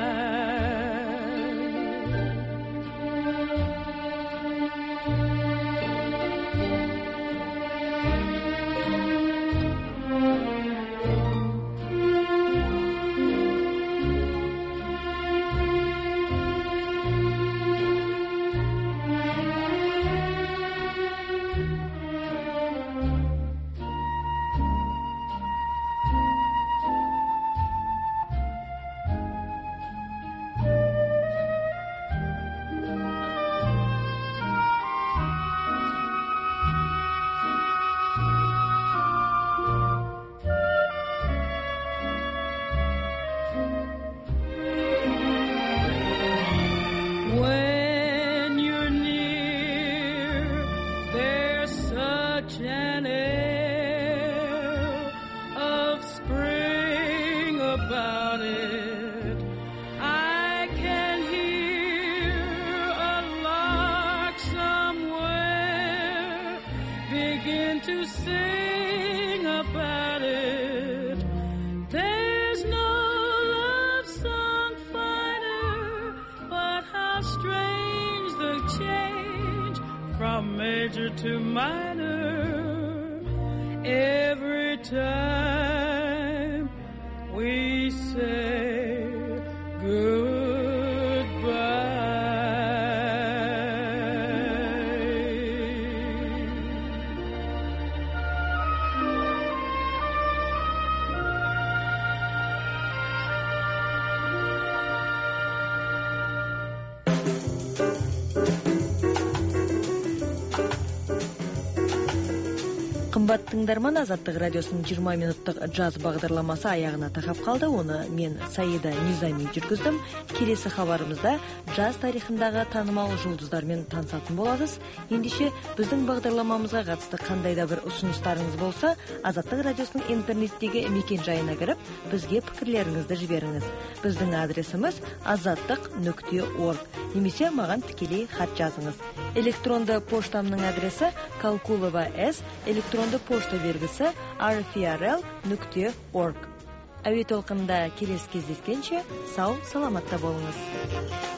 When you're near, there's such an air of spring about it. I can hear a lark somewhere begin to sing about it. There's no love song finer, but how strange the change from major to minor every time we say Қымбат тыңдарман, Азаттық радиосының жиырма минуттық джаз бағдарламасы аяғына тақап қалды. Оны мен Саида Низами жүргіздім. Келесі хабарымызда джаз тарихындағы танымал жұлдыздармен танысатын боламыз. Ендеше біздің бағдарламамызға қатысты қандай да бір ұсыныстарыңыз болса, Азаттық радиосының интернеттегі мекен жайына кіріп, бізге пікірлеріңізді жіберіңіз. Біздің адресіміз азаттық нүкте орг, немесе маған тікелей хат жазыңыз. Электронды поштамның адресі Kalkulova S, электронды пошта бергісі ар эф ар эл нүкте орг. Әуе толқынында келесі кездескенше сау, саламатта болыңыз.